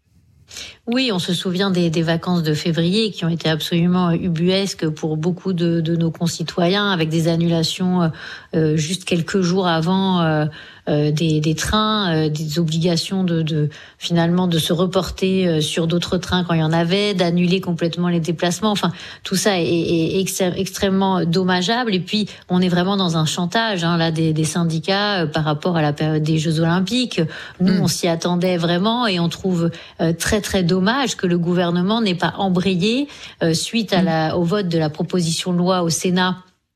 Oui, on se souvient des, des vacances de février qui ont été absolument ubuesques pour beaucoup de, de nos concitoyens, avec des annulations euh, juste quelques jours avant euh, euh, des, des trains, euh, des obligations de, de finalement de se reporter sur d'autres trains quand il y en avait, d'annuler complètement les déplacements. Enfin, tout ça est, est extré- extrêmement dommageable. Et puis, on est vraiment dans un chantage hein, là des, des syndicats euh, par rapport à la période des Jeux Olympiques. Nous, mmh. on s'y attendait vraiment, et on trouve euh, très très dommage que le gouvernement n'ait pas embrayé euh, suite à la, au vote de la proposition de loi au Sénat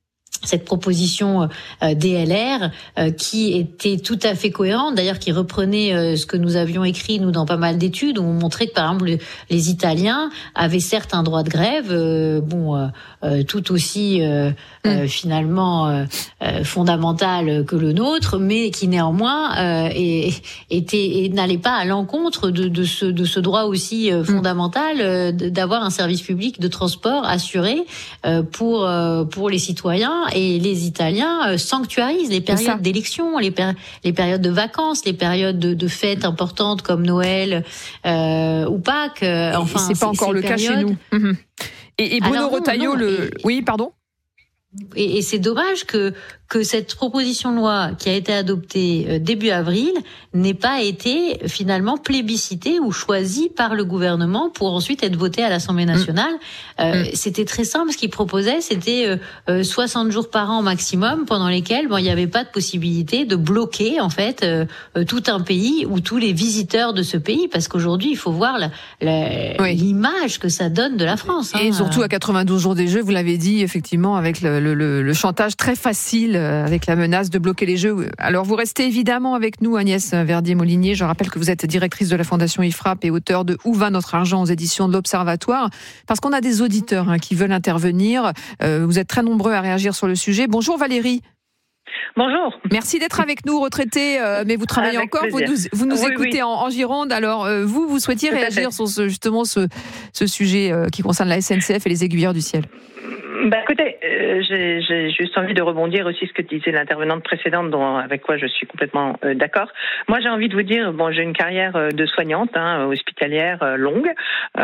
cette proposition euh, D L R euh, qui était tout à fait cohérente, d'ailleurs qui reprenait euh, ce que nous avions écrit nous dans pas mal d'études où on montrait que par exemple les, les Italiens avaient certes un droit de grève, euh, bon euh, euh, tout aussi euh, mmh. euh, finalement euh, euh, fondamental que le nôtre, mais qui néanmoins euh, et, était et n'allait pas à l'encontre de, de ce de ce droit aussi euh, fondamental euh, d'avoir un service public de transport assuré euh, pour euh, pour les citoyens. Et les Italiens sanctuarisent les périodes d'élection, les, péri- les périodes de vacances, les périodes de, de fêtes importantes comme Noël euh, ou Pâques. Euh, enfin, c'est pas encore le périodes... cas chez nous. Mmh. Et, et Bruno Alors, non, Retailleau, non, le... Et... oui, pardon. Et, et c'est dommage que que cette proposition de loi qui a été adoptée euh, début avril n'ait pas été finalement plébiscitée ou choisie par le gouvernement pour ensuite être votée à l'Assemblée nationale. Mmh. Euh, mmh. C'était très simple. Ce qu'il proposait, c'était euh, soixante jours par an maximum, pendant lesquels bon, il n'y avait pas de possibilité de bloquer en fait euh, tout un pays ou tous les visiteurs de ce pays, parce qu'aujourd'hui, il faut voir la, la, oui. l'image que ça donne de la France. Et hein. surtout à quatre-vingt-douze jours des Jeux, vous l'avez dit, effectivement, avec le, le, le, le chantage très facile, avec la menace de bloquer les Jeux. Alors vous restez évidemment avec nous, Agnès Verdier-Molinier. Je rappelle que vous êtes directrice de la Fondation I F R A P et auteure de Où va notre argent aux éditions de l'Observatoire, parce qu'on a des auditeurs hein, qui veulent intervenir. Euh, vous êtes très nombreux à réagir sur le sujet. Bonjour Valérie. Bonjour. Merci d'être avec nous, retraitée, euh, mais vous travaillez avec encore, vous nous, vous nous oui, écoutez oui. En, en Gironde. Alors euh, vous, vous souhaitiez Tout réagir sur ce, justement ce, ce sujet euh, qui concerne la S N C F et les aiguilleurs du ciel. Bah écoutez, euh, j'ai, j'ai juste envie de rebondir aussi ce que disait l'intervenante précédente, dont, avec quoi je suis complètement euh, d'accord. Moi, j'ai envie de vous dire, bon, j'ai une carrière de soignante, hein, hospitalière euh, longue,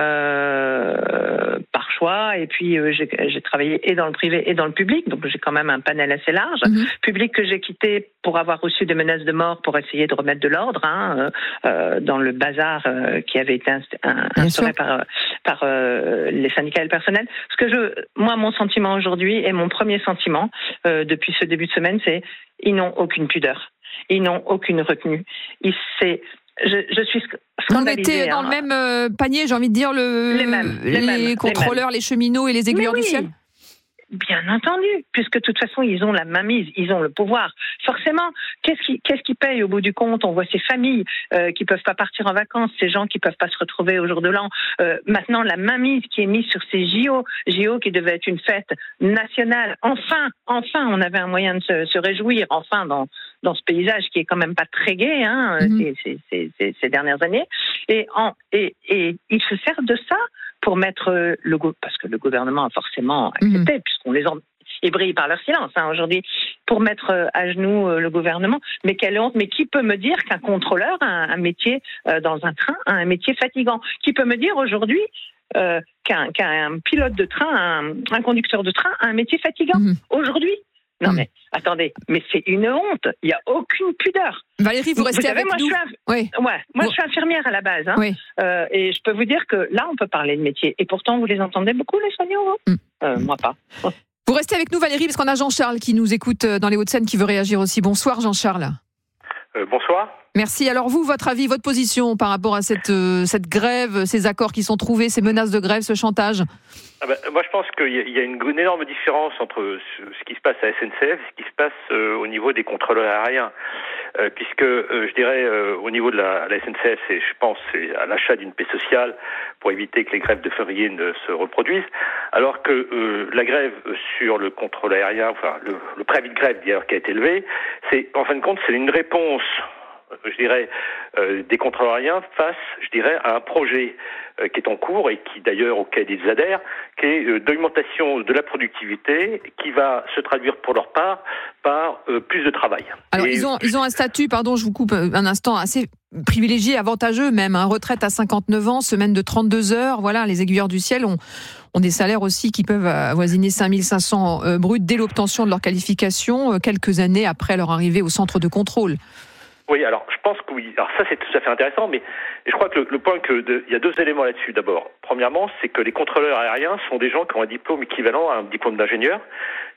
euh, par choix, et puis euh, j'ai, j'ai travaillé et dans le privé et dans le public, donc j'ai quand même un panel assez large. Mm-hmm. Public que j'ai quitté pour avoir reçu des menaces de mort pour essayer de remettre de l'ordre hein, euh, dans le bazar euh, qui avait été inst- un, instauré par, par euh, les syndicats et le personnel. Ce que je, moi, mon sentiment aujourd'hui et mon premier sentiment euh, depuis ce début de semaine, c'est ils n'ont aucune pudeur, ils n'ont aucune retenue. Ils, c'est, je, je suis scandalisée. Vous mettez dans hein. le même euh, panier, j'ai envie de dire, le, les, mêmes, les, les mêmes, contrôleurs, les, les cheminots et les aiguilleurs oui. du ciel. Bien entendu, puisque de toute façon, ils ont la mainmise, ils ont le pouvoir. Forcément, qu'est-ce qui, qu'est-ce qui paye au bout du compte ? On voit ces familles euh, qui peuvent pas partir en vacances, ces gens qui peuvent pas se retrouver au jour de l'an. Euh, maintenant, la mainmise qui est mise sur ces J O, J O qui devaient être une fête nationale. Enfin, enfin, on avait un moyen de se, se réjouir, enfin, dans dans ce paysage qui est quand même pas très gai, hein, mm-hmm. ces, ces, ces, ces dernières années. Et, en, et, et ils se servent de ça pour mettre le parce que le gouvernement a forcément accepté, mmh. puisqu'on les en ébrise par leur silence hein, aujourd'hui, pour mettre à genoux le gouvernement. Mais quelle honte! Mais qui peut me dire qu'un contrôleur a un, un métier euh, dans un train, a un métier fatigant? Qui peut me dire aujourd'hui euh, qu'un, qu'un pilote de train, un, un conducteur de train a un métier fatigant mmh. aujourd'hui? Non, mmh. mais attendez, mais c'est une honte. Il n'y a aucune pudeur. Valérie, vous restez vous savez, avec moi, nous. Je suis un... oui. Ouais, moi, vous... je suis infirmière à la base. Hein. Oui. Euh, et je peux vous dire que là, on peut parler de métier. Et pourtant, vous les entendez beaucoup, les soignants mmh. euh, Moi, pas. Vous restez avec nous, Valérie, parce qu'on a Jean-Charles qui nous écoute dans les Hauts-de-Seine, qui veut réagir aussi. Bonsoir, Jean-Charles. Euh, bonsoir. Merci. Alors vous, votre avis, votre position par rapport à cette, euh, cette grève, ces accords qui sont trouvés, ces menaces de grève, ce chantage? ah ben, Moi, je pense qu'il y a, il y a une, une énorme différence entre ce, ce qui se passe à S N C F et ce qui se passe euh, au niveau des contrôleurs aériens. Euh, puisque, euh, je dirais, euh, au niveau de la, la S N C F, c'est, je pense, c'est à l'achat d'une paix sociale pour éviter que les grèves de février ne se reproduisent, alors que euh, la grève sur le contrôle aérien, enfin, le, le préavis de grève d'ailleurs qui a été levé, c'est, en fin de compte, c'est une réponse je dirais, euh, des contrôleurs aériens face, je dirais, à un projet euh, qui est en cours et qui, d'ailleurs, auquel ils adhèrent, qui est euh, d'augmentation de la productivité, qui va se traduire pour leur part par euh, plus de travail. Alors, et ils ont, ils ont un statut, pardon, je vous coupe un instant, assez privilégié, avantageux même, hein, retraite à cinquante-neuf ans, semaine de trente-deux heures, voilà, les aiguilleurs du ciel ont, ont des salaires aussi qui peuvent avoisiner cinq mille cinq cents euh, bruts dès l'obtention de leur qualification, euh, quelques années après leur arrivée au centre de contrôle. Oui, alors je pense que oui. Alors ça c'est tout à fait intéressant, mais je crois que le, le point que de, il y a deux éléments là-dessus. D'abord, premièrement, c'est que les contrôleurs aériens sont des gens qui ont un diplôme équivalent à un diplôme d'ingénieur,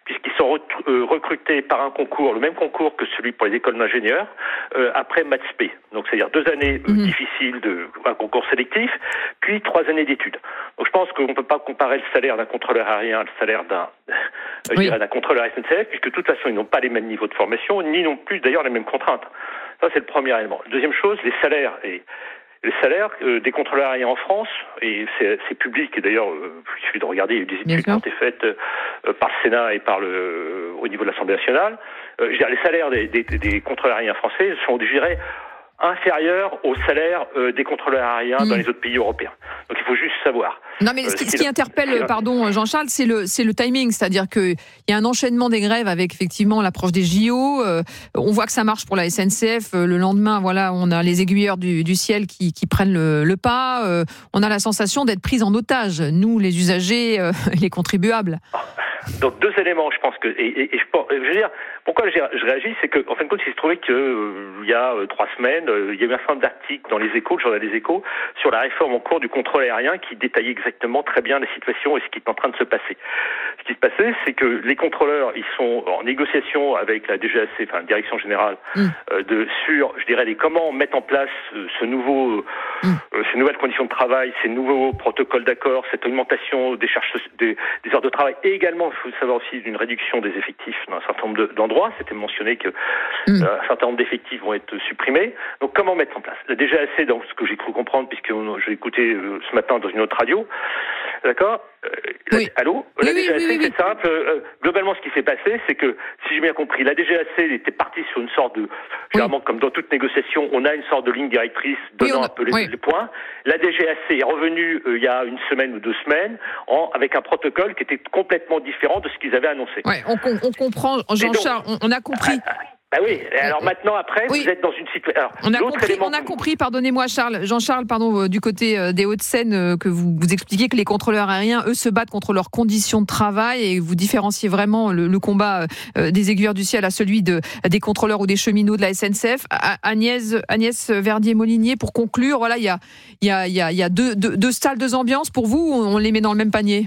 puisqu'ils sont recrutés par un concours, le même concours que celui pour les écoles d'ingénieurs, euh, après maths spé. Donc c'est-à-dire deux années euh, mmh. difficiles de un concours sélectif, puis trois années d'études. Donc je pense qu'on ne peut pas comparer le salaire d'un contrôleur aérien, le salaire d'un, euh, oui. d'un contrôleur S N C F, puisque de toute façon ils n'ont pas les mêmes niveaux de formation, ni non plus d'ailleurs les mêmes contraintes. Ça c'est le premier élément. Deuxième chose, les salaires et Les salaires euh, des contrôleurs aériens en France, et c'est, c'est public, et d'ailleurs, euh, il suffit de regarder, il y a eu des études qui ont été faites euh, par le Sénat et par le, euh, au niveau de l'Assemblée nationale. Euh, je dirais, les salaires des, des, des contrôleurs aériens français sont, je dirais, inférieurs aux salaires euh, des contrôleurs aériens mmh. dans les autres pays européens. Donc il faut juste savoir. Non, mais ce qui, ce qui interpelle, pardon Jean-Charles, c'est le, c'est le timing, c'est-à-dire qu'il y a un enchaînement des grèves avec effectivement l'approche des J O. Euh, on voit que ça marche pour la S N C F. Le lendemain, voilà, on a les aiguilleurs du, du ciel qui, qui prennent le, le pas. Euh, on a la sensation d'être pris en otage, nous, les usagers, euh, les contribuables. Donc deux éléments, je pense que et, et, et je, je veux dire pourquoi je, je réagis, c'est que en fin de compte, il se trouvait que euh, il y a euh, trois semaines, euh, il y a eu un certain nombre d'articles dans les Échos, le journal des Échos, sur la réforme en cours du contrôle aérien qui détaillait exactement très bien la situation et ce qui est en train de se passer. Ce qui se passait, c'est que les contrôleurs, ils sont en négociation avec la D G A C, enfin la Direction Générale, mmh. euh, de sur, je dirais, les comment mettre en place euh, ce nouveau, mmh. euh, ces nouvelles conditions de travail, ces nouveaux protocoles d'accord, cette augmentation des charges, des, des heures de travail, et également, il faut savoir aussi, d'une réduction des effectifs dans un certain nombre de, d'endroits. C'était mentionné que mmh. euh, un certain nombre d'effectifs vont être supprimés. Donc, comment mettre en place? La D G A C, dans ce que j'ai cru comprendre, puisque j'ai écouté euh, ce matin dans une autre radio, d'accord? Euh, oui. la, allô? Oui, la oui, D G A C, oui, oui, c'est oui. simple. Euh, globalement, ce qui s'est passé, c'est que, si j'ai bien compris, la D G A C était partie sur une sorte de, généralement, oui. comme dans toute négociation, on a une sorte de ligne directrice donnant oui, a, un peu les, oui. les points. La D G A C est revenue euh, il y a une semaine ou deux semaines en, avec un protocole qui était complètement différent de ce qu'ils avaient annoncé. Ouais, on, on comprend, Jean-Charles, on, on a compris. Ah, ah, Ah oui, alors maintenant après, oui. vous êtes dans une situation... On a compris, on a compris, pardonnez-moi Charles, Jean-Charles, pardon, du côté des Hauts-de-Seine, que vous, vous expliquiez que les contrôleurs aériens, eux, se battent contre leurs conditions de travail et vous différenciez vraiment le, le combat des aiguilleurs du ciel à celui de, des contrôleurs ou des cheminots de la S N C F. Agnès, Agnès Verdier-Molinier, pour conclure, voilà, il y a, il y a, il y a, il y a deux, deux, deux salles, deux ambiances. Pour vous, on les met dans le même panier?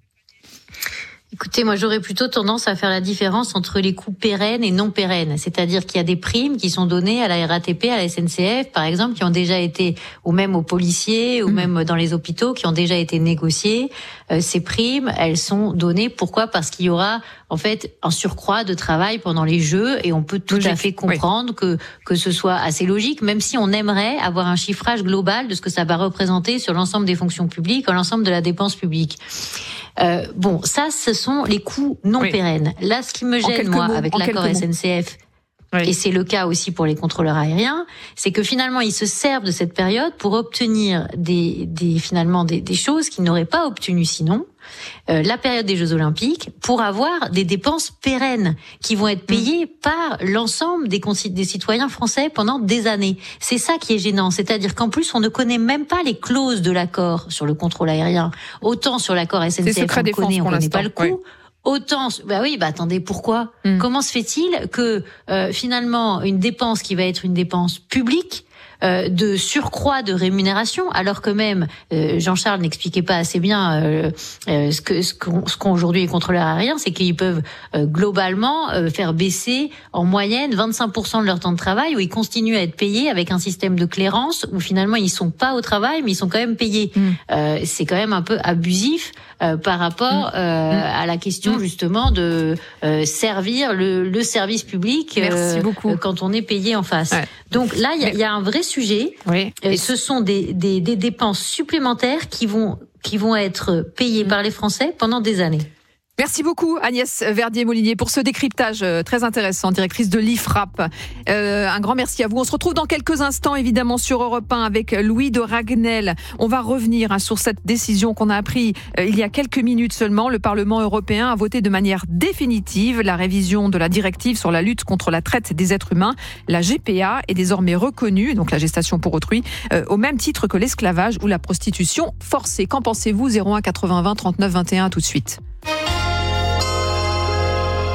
Écoutez, moi j'aurais plutôt tendance à faire la différence entre les coûts pérennes et non pérennes. C'est-à-dire qu'il y a des primes qui sont données à la R A T P, à la S N C F, par exemple, qui ont déjà été, ou même aux policiers, ou mmh. même dans les hôpitaux, qui ont déjà été négociées. Euh, ces primes, elles sont données. Pourquoi? Parce qu'il y aura en fait un surcroît de travail pendant les Jeux, et on peut tout logique. à fait comprendre oui. que que ce soit assez logique, même si on aimerait avoir un chiffrage global de ce que ça va représenter sur l'ensemble des fonctions publiques, l'ensemble de la dépense publique. Euh, bon, ça, ce sont les coûts non oui. pérennes. Là, ce qui me gêne, moi, mots, avec l'accord S N C F, oui. et c'est le cas aussi pour les contrôleurs aériens, c'est que finalement, ils se servent de cette période pour obtenir des, des finalement des, des choses qu'ils n'auraient pas obtenues sinon. Euh, la période des Jeux Olympiques, pour avoir des dépenses pérennes qui vont être payées mmh. par l'ensemble des, des citoyens français pendant des années. C'est ça qui est gênant, c'est-à-dire qu'en plus on ne connaît même pas les clauses de l'accord sur le contrôle aérien. Autant sur l'accord S N C F on le connaît, on ne connaît pas le coût. Oui. Autant, bah oui, bah attendez, pourquoi mmh. Comment se fait-il que euh, finalement une dépense qui va être une dépense publique Euh, de surcroît de rémunération, alors que même euh, Jean-Charles n'expliquait pas assez bien euh, euh, ce que ce qu'ont, ce qu'ont aujourd'hui les contrôleurs aériens, c'est qu'ils peuvent euh, globalement euh, faire baisser en moyenne vingt-cinq pour cent de leur temps de travail, où ils continuent à être payés avec un système de clairance où finalement ils sont pas au travail mais ils sont quand même payés. Mmh. Euh, c'est quand même un peu abusif euh, par rapport euh, mmh. à la question mmh. justement de euh, servir le, le service public euh, Merci beaucoup. quand on est payé en face. Ouais. Donc là, il y, y a un vrai sujet. Oui. Euh, ce sont des, des, des dépenses supplémentaires qui vont, qui vont être payées mmh. par les Français pendant des années. Merci beaucoup Agnès Verdier-Molinier pour ce décryptage très intéressant, directrice de l'I F R A P. Euh, un grand merci à vous. On se retrouve dans quelques instants évidemment sur Europe un avec Louis de Ragnel. On va revenir hein, sur cette décision qu'on a apprise euh, il y a quelques minutes seulement. Le Parlement européen a voté de manière définitive la révision de la directive sur la lutte contre la traite des êtres humains. La G P A est désormais reconnue, donc la gestation pour autrui, euh, au même titre que l'esclavage ou la prostitution forcée. Qu'en pensez-vous? zéro un quatre-vingts vingt trente-neuf vingt et un tout de suite.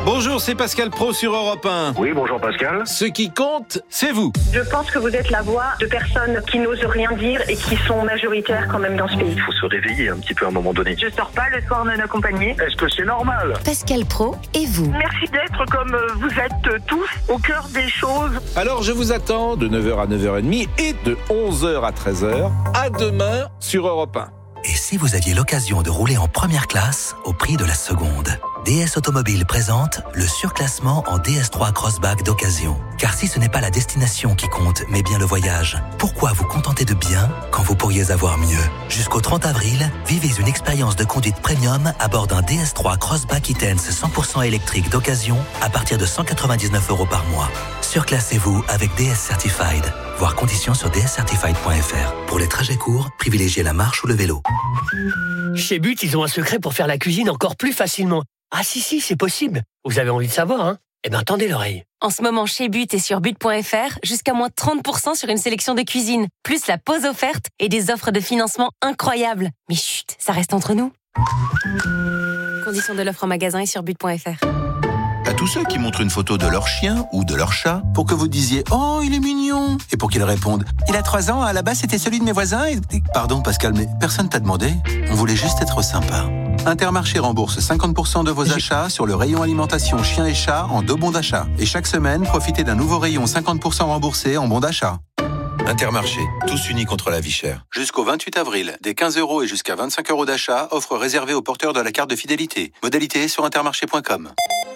Bonjour, c'est Pascal Pro sur Europe un. Oui, bonjour Pascal. Ce qui compte, c'est vous. Je pense que vous êtes la voix de personnes qui n'osent rien dire et qui sont majoritaires quand même dans ce pays. Il faut se réveiller un petit peu à un moment donné. Je sors pas le soir non accompagné. Est-ce que c'est normal? Pascal Pro et vous. Merci d'être comme vous êtes tous au cœur des choses. Alors je vous attends de neuf heures à neuf heures trente et de onze heures à treize heures. À demain sur Europe un. Et si vous aviez l'occasion de rouler en première classe au prix de la seconde? D S Automobile présente le surclassement en D S trois Crossback d'occasion. Car si ce n'est pas la destination qui compte, mais bien le voyage, pourquoi vous contenter de bien quand vous pourriez avoir mieux? Jusqu'au trente avril, vivez une expérience de conduite premium à bord d'un D S trois Crossback E-Tense cent pour cent électrique d'occasion à partir de cent quatre-vingt-dix-neuf euros par mois. Surclassez-vous avec D S Certified. Voir conditions sur d s certified point f r. Pour les trajets courts, privilégiez la marche ou le vélo. Chez But, ils ont un secret pour faire la cuisine encore plus facilement. Ah si, si, c'est possible. Vous avez envie de savoir, hein? Eh bien, tendez l'oreille. En ce moment, chez But et sur but point f r, jusqu'à moins trente pour cent sur une sélection de cuisine, plus la pause offerte et des offres de financement incroyables. Mais chut, ça reste entre nous. Conditions de l'offre en magasin et sur but point f r. À tous ceux qui montrent une photo de leur chien ou de leur chat pour que vous disiez « Oh, il est mignon !» et pour qu'ils répondent « Il a trois ans, à la base c'était celui de mes voisins et... » Pardon Pascal, mais personne t'a demandé. On voulait juste être sympa. Intermarché rembourse cinquante pour cent de vos achats sur le rayon alimentation chien et chat en deux bons d'achat. Et chaque semaine, profitez d'un nouveau rayon cinquante pour cent remboursé en bons d'achat. Intermarché, tous unis contre la vie chère. Jusqu'au vingt-huit avril, des quinze euros et jusqu'à vingt-cinq euros d'achat, offre réservée aux porteurs de la carte de fidélité. Modalité sur intermarché point com.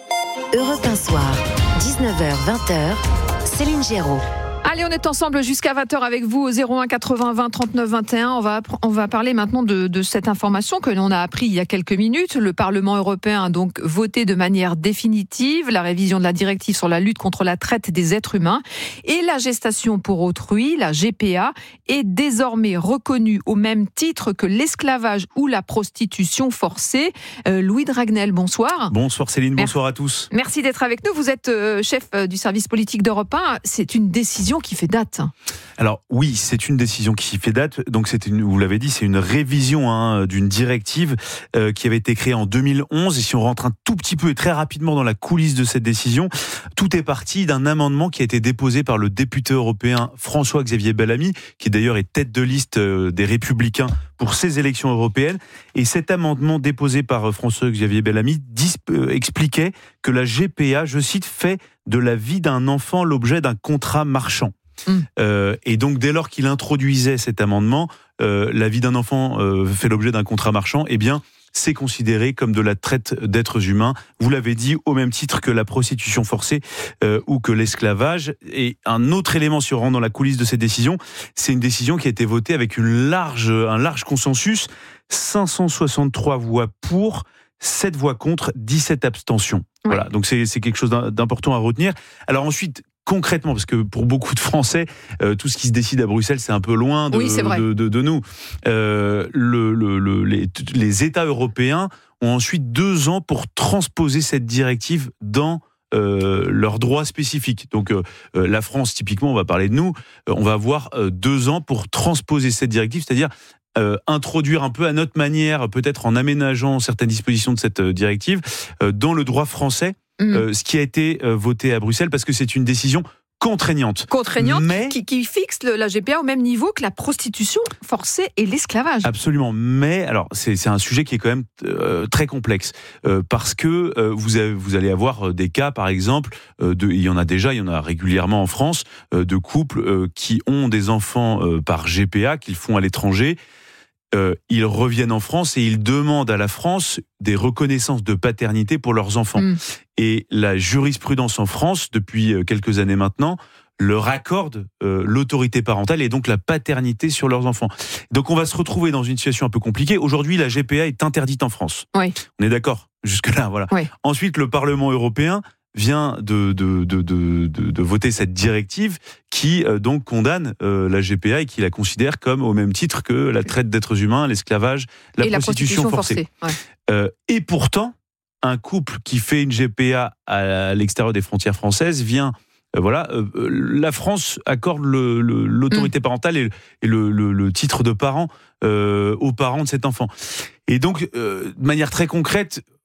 Europe un soir, dix-neuf heures vingt heures, Céline Géraud. Allez, on est ensemble jusqu'à vingt heures avec vous au zéro un quatre-vingts vingt trente-neuf vingt et un. On va, on va parler maintenant de, de cette information que l'on a appris il y a quelques minutes. Le Parlement européen a donc voté de manière définitive la révision de la directive sur la lutte contre la traite des êtres humains. Et la gestation pour autrui, la G P A, est désormais reconnue au même titre que l'esclavage ou la prostitution forcée. Euh, Louis Dragnel, bonsoir. Bonsoir Céline, Merci. Bonsoir à tous. Merci d'être avec nous. Vous êtes euh, chef euh, du service politique d'Europe un. C'est une décision qui fait date. Alors oui, c'est une décision qui fait date. Donc c'est une, vous l'avez dit, c'est une révision hein, d'une directive euh, qui avait été créée en deux mille onze. Et si on rentre un tout petit peu et très rapidement dans la coulisse de cette décision, tout est parti d'un amendement qui a été déposé par le député européen François-Xavier Bellamy, qui d'ailleurs est tête de liste euh, des Républicains pour ces élections européennes. Et cet amendement déposé par François-Xavier Bellamy dis, euh, expliquait que la G P A, je cite, fait de la vie d'un enfant l'objet d'un contrat marchand. Mmh. Euh, et donc dès lors qu'il introduisait cet amendement, euh, la vie d'un enfant euh, fait l'objet d'un contrat marchand, eh bien c'est considéré comme de la traite d'êtres humains. Vous l'avez dit, au même titre que la prostitution forcée euh, ou que l'esclavage. Et un autre élément, si on rentre dans la coulisse de cette décision, c'est une décision qui a été votée avec une large, un large consensus, cinq cent soixante-trois voix pour, sept voix contre, dix-sept abstentions. Oui. Voilà, donc c'est, c'est quelque chose d'important à retenir. Alors ensuite, concrètement, parce que pour beaucoup de Français, euh, tout ce qui se décide à Bruxelles, c'est un peu loin de, oui, de, de, de nous. Euh, le, le, le, les, les États européens ont ensuite deux ans pour transposer cette directive dans euh, leurs droits spécifiques. Donc euh, la France, typiquement, on va parler de nous, euh, on va avoir euh, deux ans pour transposer cette directive, c'est-à-dire Euh, introduire un peu à notre manière, peut-être en aménageant certaines dispositions de cette euh, directive, euh, dans le droit français, mmh. euh, ce qui a été euh, voté à Bruxelles, parce que c'est une décision contraignante. Contraignante, mais, qui, qui fixe le, la G P A au même niveau que la prostitution forcée et l'esclavage. Absolument, mais alors c'est, c'est un sujet qui est quand même euh, très complexe, euh, parce que euh, vous, avez, vous allez avoir des cas, par exemple, euh, de, il y en a déjà, il y en a régulièrement en France, euh, de couples euh, qui ont des enfants euh, par G P A, qu'ils font à l'étranger. Euh, ils reviennent en France et ils demandent à la France des reconnaissances de paternité pour leurs enfants. Mmh. Et la jurisprudence en France, depuis quelques années maintenant, leur accorde euh, l'autorité parentale et donc la paternité sur leurs enfants. Donc on va se retrouver dans une situation un peu compliquée. Aujourd'hui, la G P A est interdite en France. Oui. On est d'accord jusque-là, voilà. Oui. Ensuite, le Parlement européen vient de, de, de, de, de, de voter cette directive qui euh, donc condamne euh, la G P A et qui la considère comme au même titre que la traite d'êtres humains, l'esclavage, la, et prostitution, la prostitution forcée. forcée. Ouais. Euh, et pourtant, un couple qui fait une G P A à l'extérieur des frontières françaises vient... Euh, voilà, euh, la France accorde le, le, l'autorité mmh. parentale et, et le, le, le titre de parent euh, aux parents de cet enfant. Et donc, euh, de manière très concrète,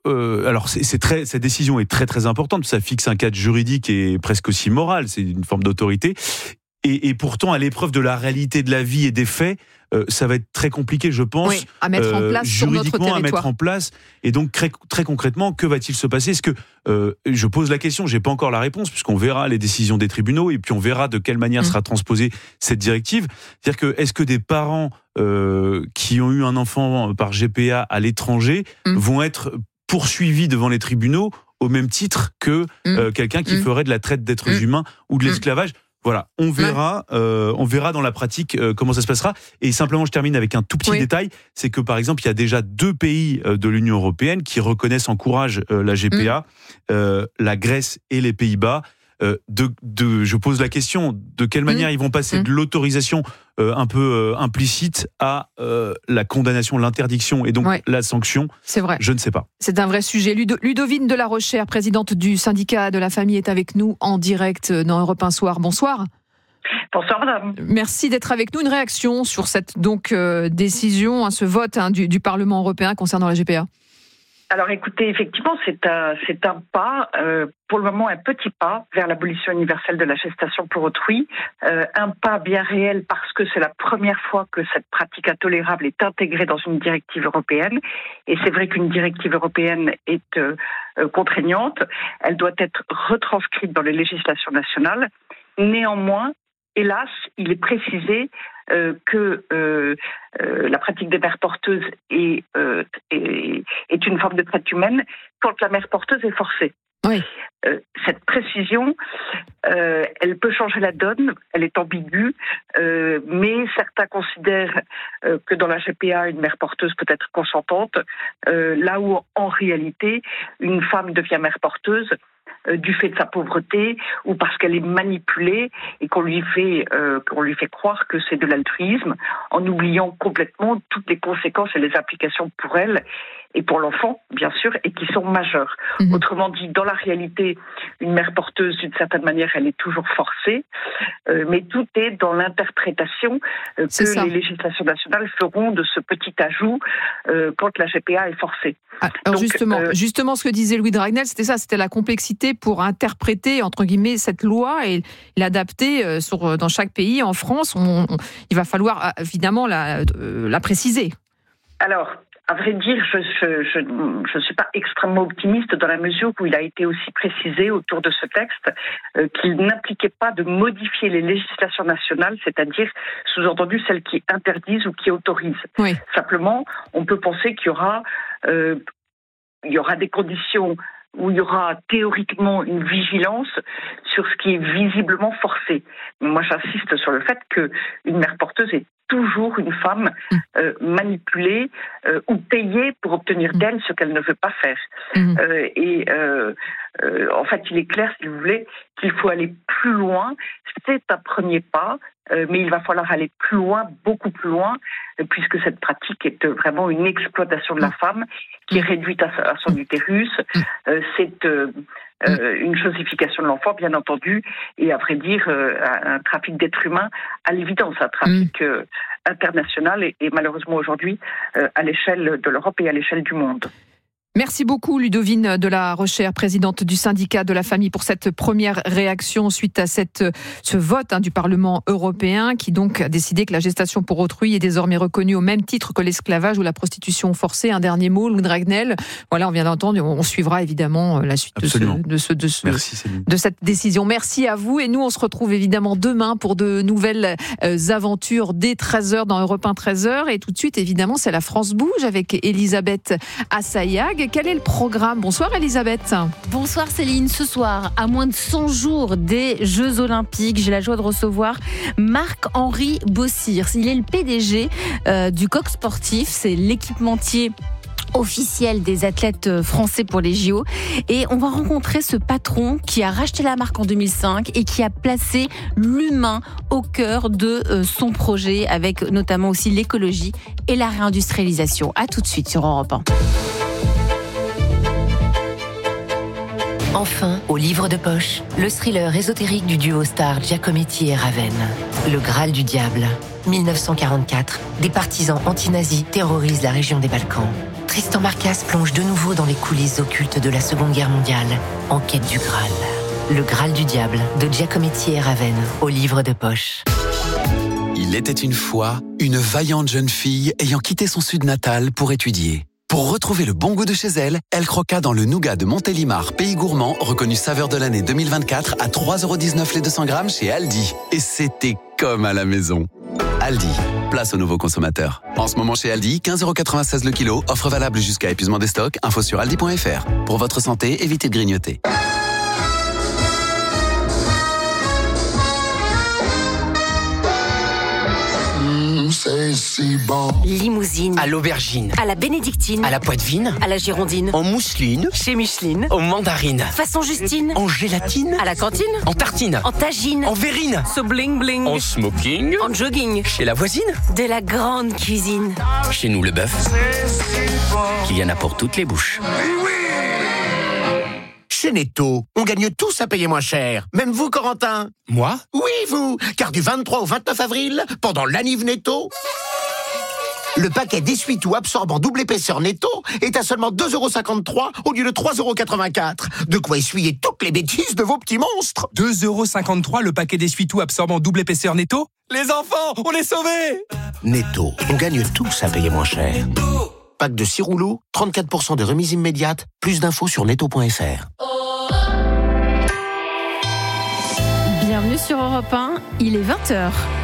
euh, alors c'est, c'est très, cette décision est très très importante. Ça fixe un cadre juridique et presque aussi moral. C'est une forme d'autorité. Et, et pourtant, à l'épreuve de la réalité de la vie et des faits, euh, ça va être très compliqué, je pense, oui, à mettre en place euh, sur notre juridiquement à territoire. mettre en place. Et donc très, très concrètement, que va-t-il se passer ? Est-ce que euh, je pose la question, j'ai pas encore la réponse, puisqu'on verra les décisions des tribunaux et puis on verra de quelle manière mmh. sera transposée cette directive. C'est-à-dire que est-ce que des parents euh, qui ont eu un enfant par G P A à l'étranger mmh. vont être poursuivis devant les tribunaux au même titre que euh, mmh. quelqu'un qui mmh. ferait de la traite d'êtres mmh. humains ou de l'esclavage ? Voilà, on verra, euh, on verra dans la pratique euh, comment ça se passera. Et simplement, je termine avec un tout petit oui. détail, c'est que par exemple, il y a déjà deux pays euh, de l'Union européenne qui reconnaissent, encouragent euh, la G P A, mmh. euh, la Grèce et les Pays-Bas. Euh, de, de, je pose la question, de quelle manière mmh. ils vont passer mmh. de l'autorisation euh, un peu euh, implicite à euh, la condamnation, l'interdiction et donc ouais. la sanction. C'est vrai. Je ne sais pas. C'est un vrai sujet. Ludo, Ludovine de la Rochère, présidente du syndicat de la famille, est avec nous en direct dans Europe un Soir. Bonsoir. Bonsoir madame. Merci d'être avec nous. Une réaction sur cette donc euh, décision, hein, ce vote hein, du, du Parlement européen concernant la G P A. Alors écoutez, effectivement, c'est un, c'est un pas, euh, pour le moment un petit pas vers l'abolition universelle de la gestation pour autrui, euh, un pas bien réel parce que c'est la première fois que cette pratique intolérable est intégrée dans une directive européenne. Et c'est vrai qu'une directive européenne est euh, euh, contraignante, elle doit être retranscrite dans les législations nationales. Néanmoins, hélas, il est précisé euh, que euh, euh, la pratique des mères porteuses est, euh, est, est une forme de traite humaine quand la mère porteuse est forcée. Oui. Euh, cette précision, euh, elle peut changer la donne, elle est ambiguë, euh, mais certains considèrent euh, que dans la G P A, une mère porteuse peut être consentante, euh, là où en réalité, une femme devient mère porteuse du fait de sa pauvreté ou parce qu'elle est manipulée et qu'on lui fait euh, qu'on lui fait croire que c'est de l'altruisme en oubliant complètement toutes les conséquences et les implications pour elle et pour l'enfant, bien sûr, et qui sont majeures. Mmh. Autrement dit, dans la réalité, une mère porteuse, d'une certaine manière, elle est toujours forcée, euh, mais tout est dans l'interprétation euh, que ça. Les législations nationales feront de ce petit ajout euh, quand la G P A est forcée. Alors Donc, justement, euh, justement, ce que disait Louis Dragnel, c'était ça, c'était la complexité pour interpréter, entre guillemets, cette loi et l'adapter sur, dans chaque pays. En France, on, on, il va falloir évidemment la, euh, la préciser. Alors, à vrai dire, je ne je, je, je suis pas extrêmement optimiste dans la mesure où il a été aussi précisé autour de ce texte euh, qu'il n'impliquait pas de modifier les législations nationales, c'est-à-dire, sous-entendu, celles qui interdisent ou qui autorisent. Oui. Simplement, on peut penser qu'il y aura, euh, il y aura des conditions où il y aura théoriquement une vigilance sur ce qui est visiblement forcé. Mais moi, j'insiste sur le fait qu'une mère porteuse est toujours une femme euh, manipulée euh, ou payée pour obtenir d'elle ce qu'elle ne veut pas faire. Mmh. Euh, et euh, euh, en fait, il est clair, si vous voulez, qu'il faut aller plus loin. C'est un premier pas, euh, mais il va falloir aller plus loin, beaucoup plus loin, euh, puisque cette pratique est euh, vraiment une exploitation de la femme qui est réduite à, à son utérus. Euh, c'est euh, Euh, une chosification de l'enfant, bien entendu, et à vrai dire, euh, un trafic d'êtres humains, à l'évidence, un trafic euh, international et, et malheureusement aujourd'hui euh, à l'échelle de l'Europe et à l'échelle du monde. Merci beaucoup Ludovine de la Rochère, présidente du syndicat de la famille, pour cette première réaction suite à cette, ce vote hein, du Parlement européen qui donc a décidé que la gestation pour autrui est désormais reconnue au même titre que l'esclavage ou la prostitution forcée. Un dernier mot, Louis Dragnel. Voilà, on vient d'entendre, on suivra évidemment la suite de, ce, de, ce, de, ce, Merci, de cette décision. Merci à vous et nous on se retrouve évidemment demain pour de nouvelles euh, aventures dès treize heures dans Europe un treize heures et tout de suite évidemment c'est la France Bouge avec Elisabeth Assayag. Quel est le programme ? Bonsoir Elisabeth. Bonsoir Céline. Ce soir, à moins de cent jours des Jeux Olympiques, j'ai la joie de recevoir Marc-Henri Bossirs. Il est le P D G euh, du Coq Sportif, c'est l'équipementier officiel des athlètes français pour les J O. Et on va rencontrer ce patron qui a racheté la marque en deux mille cinq et qui a placé l'humain au cœur de euh, son projet, avec notamment aussi l'écologie et la réindustrialisation. À tout de suite sur Europe un. Enfin, au livre de poche, le thriller ésotérique du duo star Giacometti et Raven. Le Graal du diable. mille neuf cent quarante-quatre, des partisans anti-nazis terrorisent la région des Balkans. Tristan Marcas plonge de nouveau dans les coulisses occultes de la Seconde Guerre mondiale, en quête du Graal. Le Graal du diable, de Giacometti et Raven, au livre de poche. Il était une fois une vaillante jeune fille ayant quitté son sud natal pour étudier. Pour retrouver le bon goût de chez elle, elle croqua dans le nougat de Montélimar, pays gourmand, reconnu saveur de l'année deux mille vingt-quatre à trois euros dix-neuf les deux cents grammes chez Aldi. Et c'était comme à la maison. Aldi, place aux nouveaux consommateurs. En ce moment chez Aldi, quinze euros quatre-vingt-seize le kilo, offre valable jusqu'à épuisement des stocks, info sur aldi point f r. Pour votre santé, évitez de grignoter. C'est si bon. Limousine. À l'aubergine. À la bénédictine. À la poitevine. À la girondine. En mousseline. Chez Micheline. En mandarine. Façon Justine. En gélatine. À la cantine. En tartine. En tagine. En verrine. So bling bling. En smoking. En jogging. Chez la voisine. De la grande cuisine. Chez nous, le bœuf. Qu'il y en a pour toutes les bouches. Chez Netto, on gagne tous à payer moins cher. Même vous, Corentin. Moi? Oui, vous. Car du vingt-trois au vingt-neuf avril, pendant l'Anniv Netto, le paquet d'essuie-tout absorbant double épaisseur Netto est à seulement deux euros cinquante-trois au lieu de trois euros quatre-vingt-quatre. De quoi essuyer toutes les bêtises de vos petits monstres. deux euros cinquante-trois le paquet d'essuie-tout absorbant double épaisseur Netto? Les enfants, on est sauvés! Netto, on gagne tous à payer moins cher. Pack de six rouleaux, trente-quatre pour cent de remise immédiate. Plus d'infos sur netto point f r. Bienvenue sur Europe un, il est vingt heures.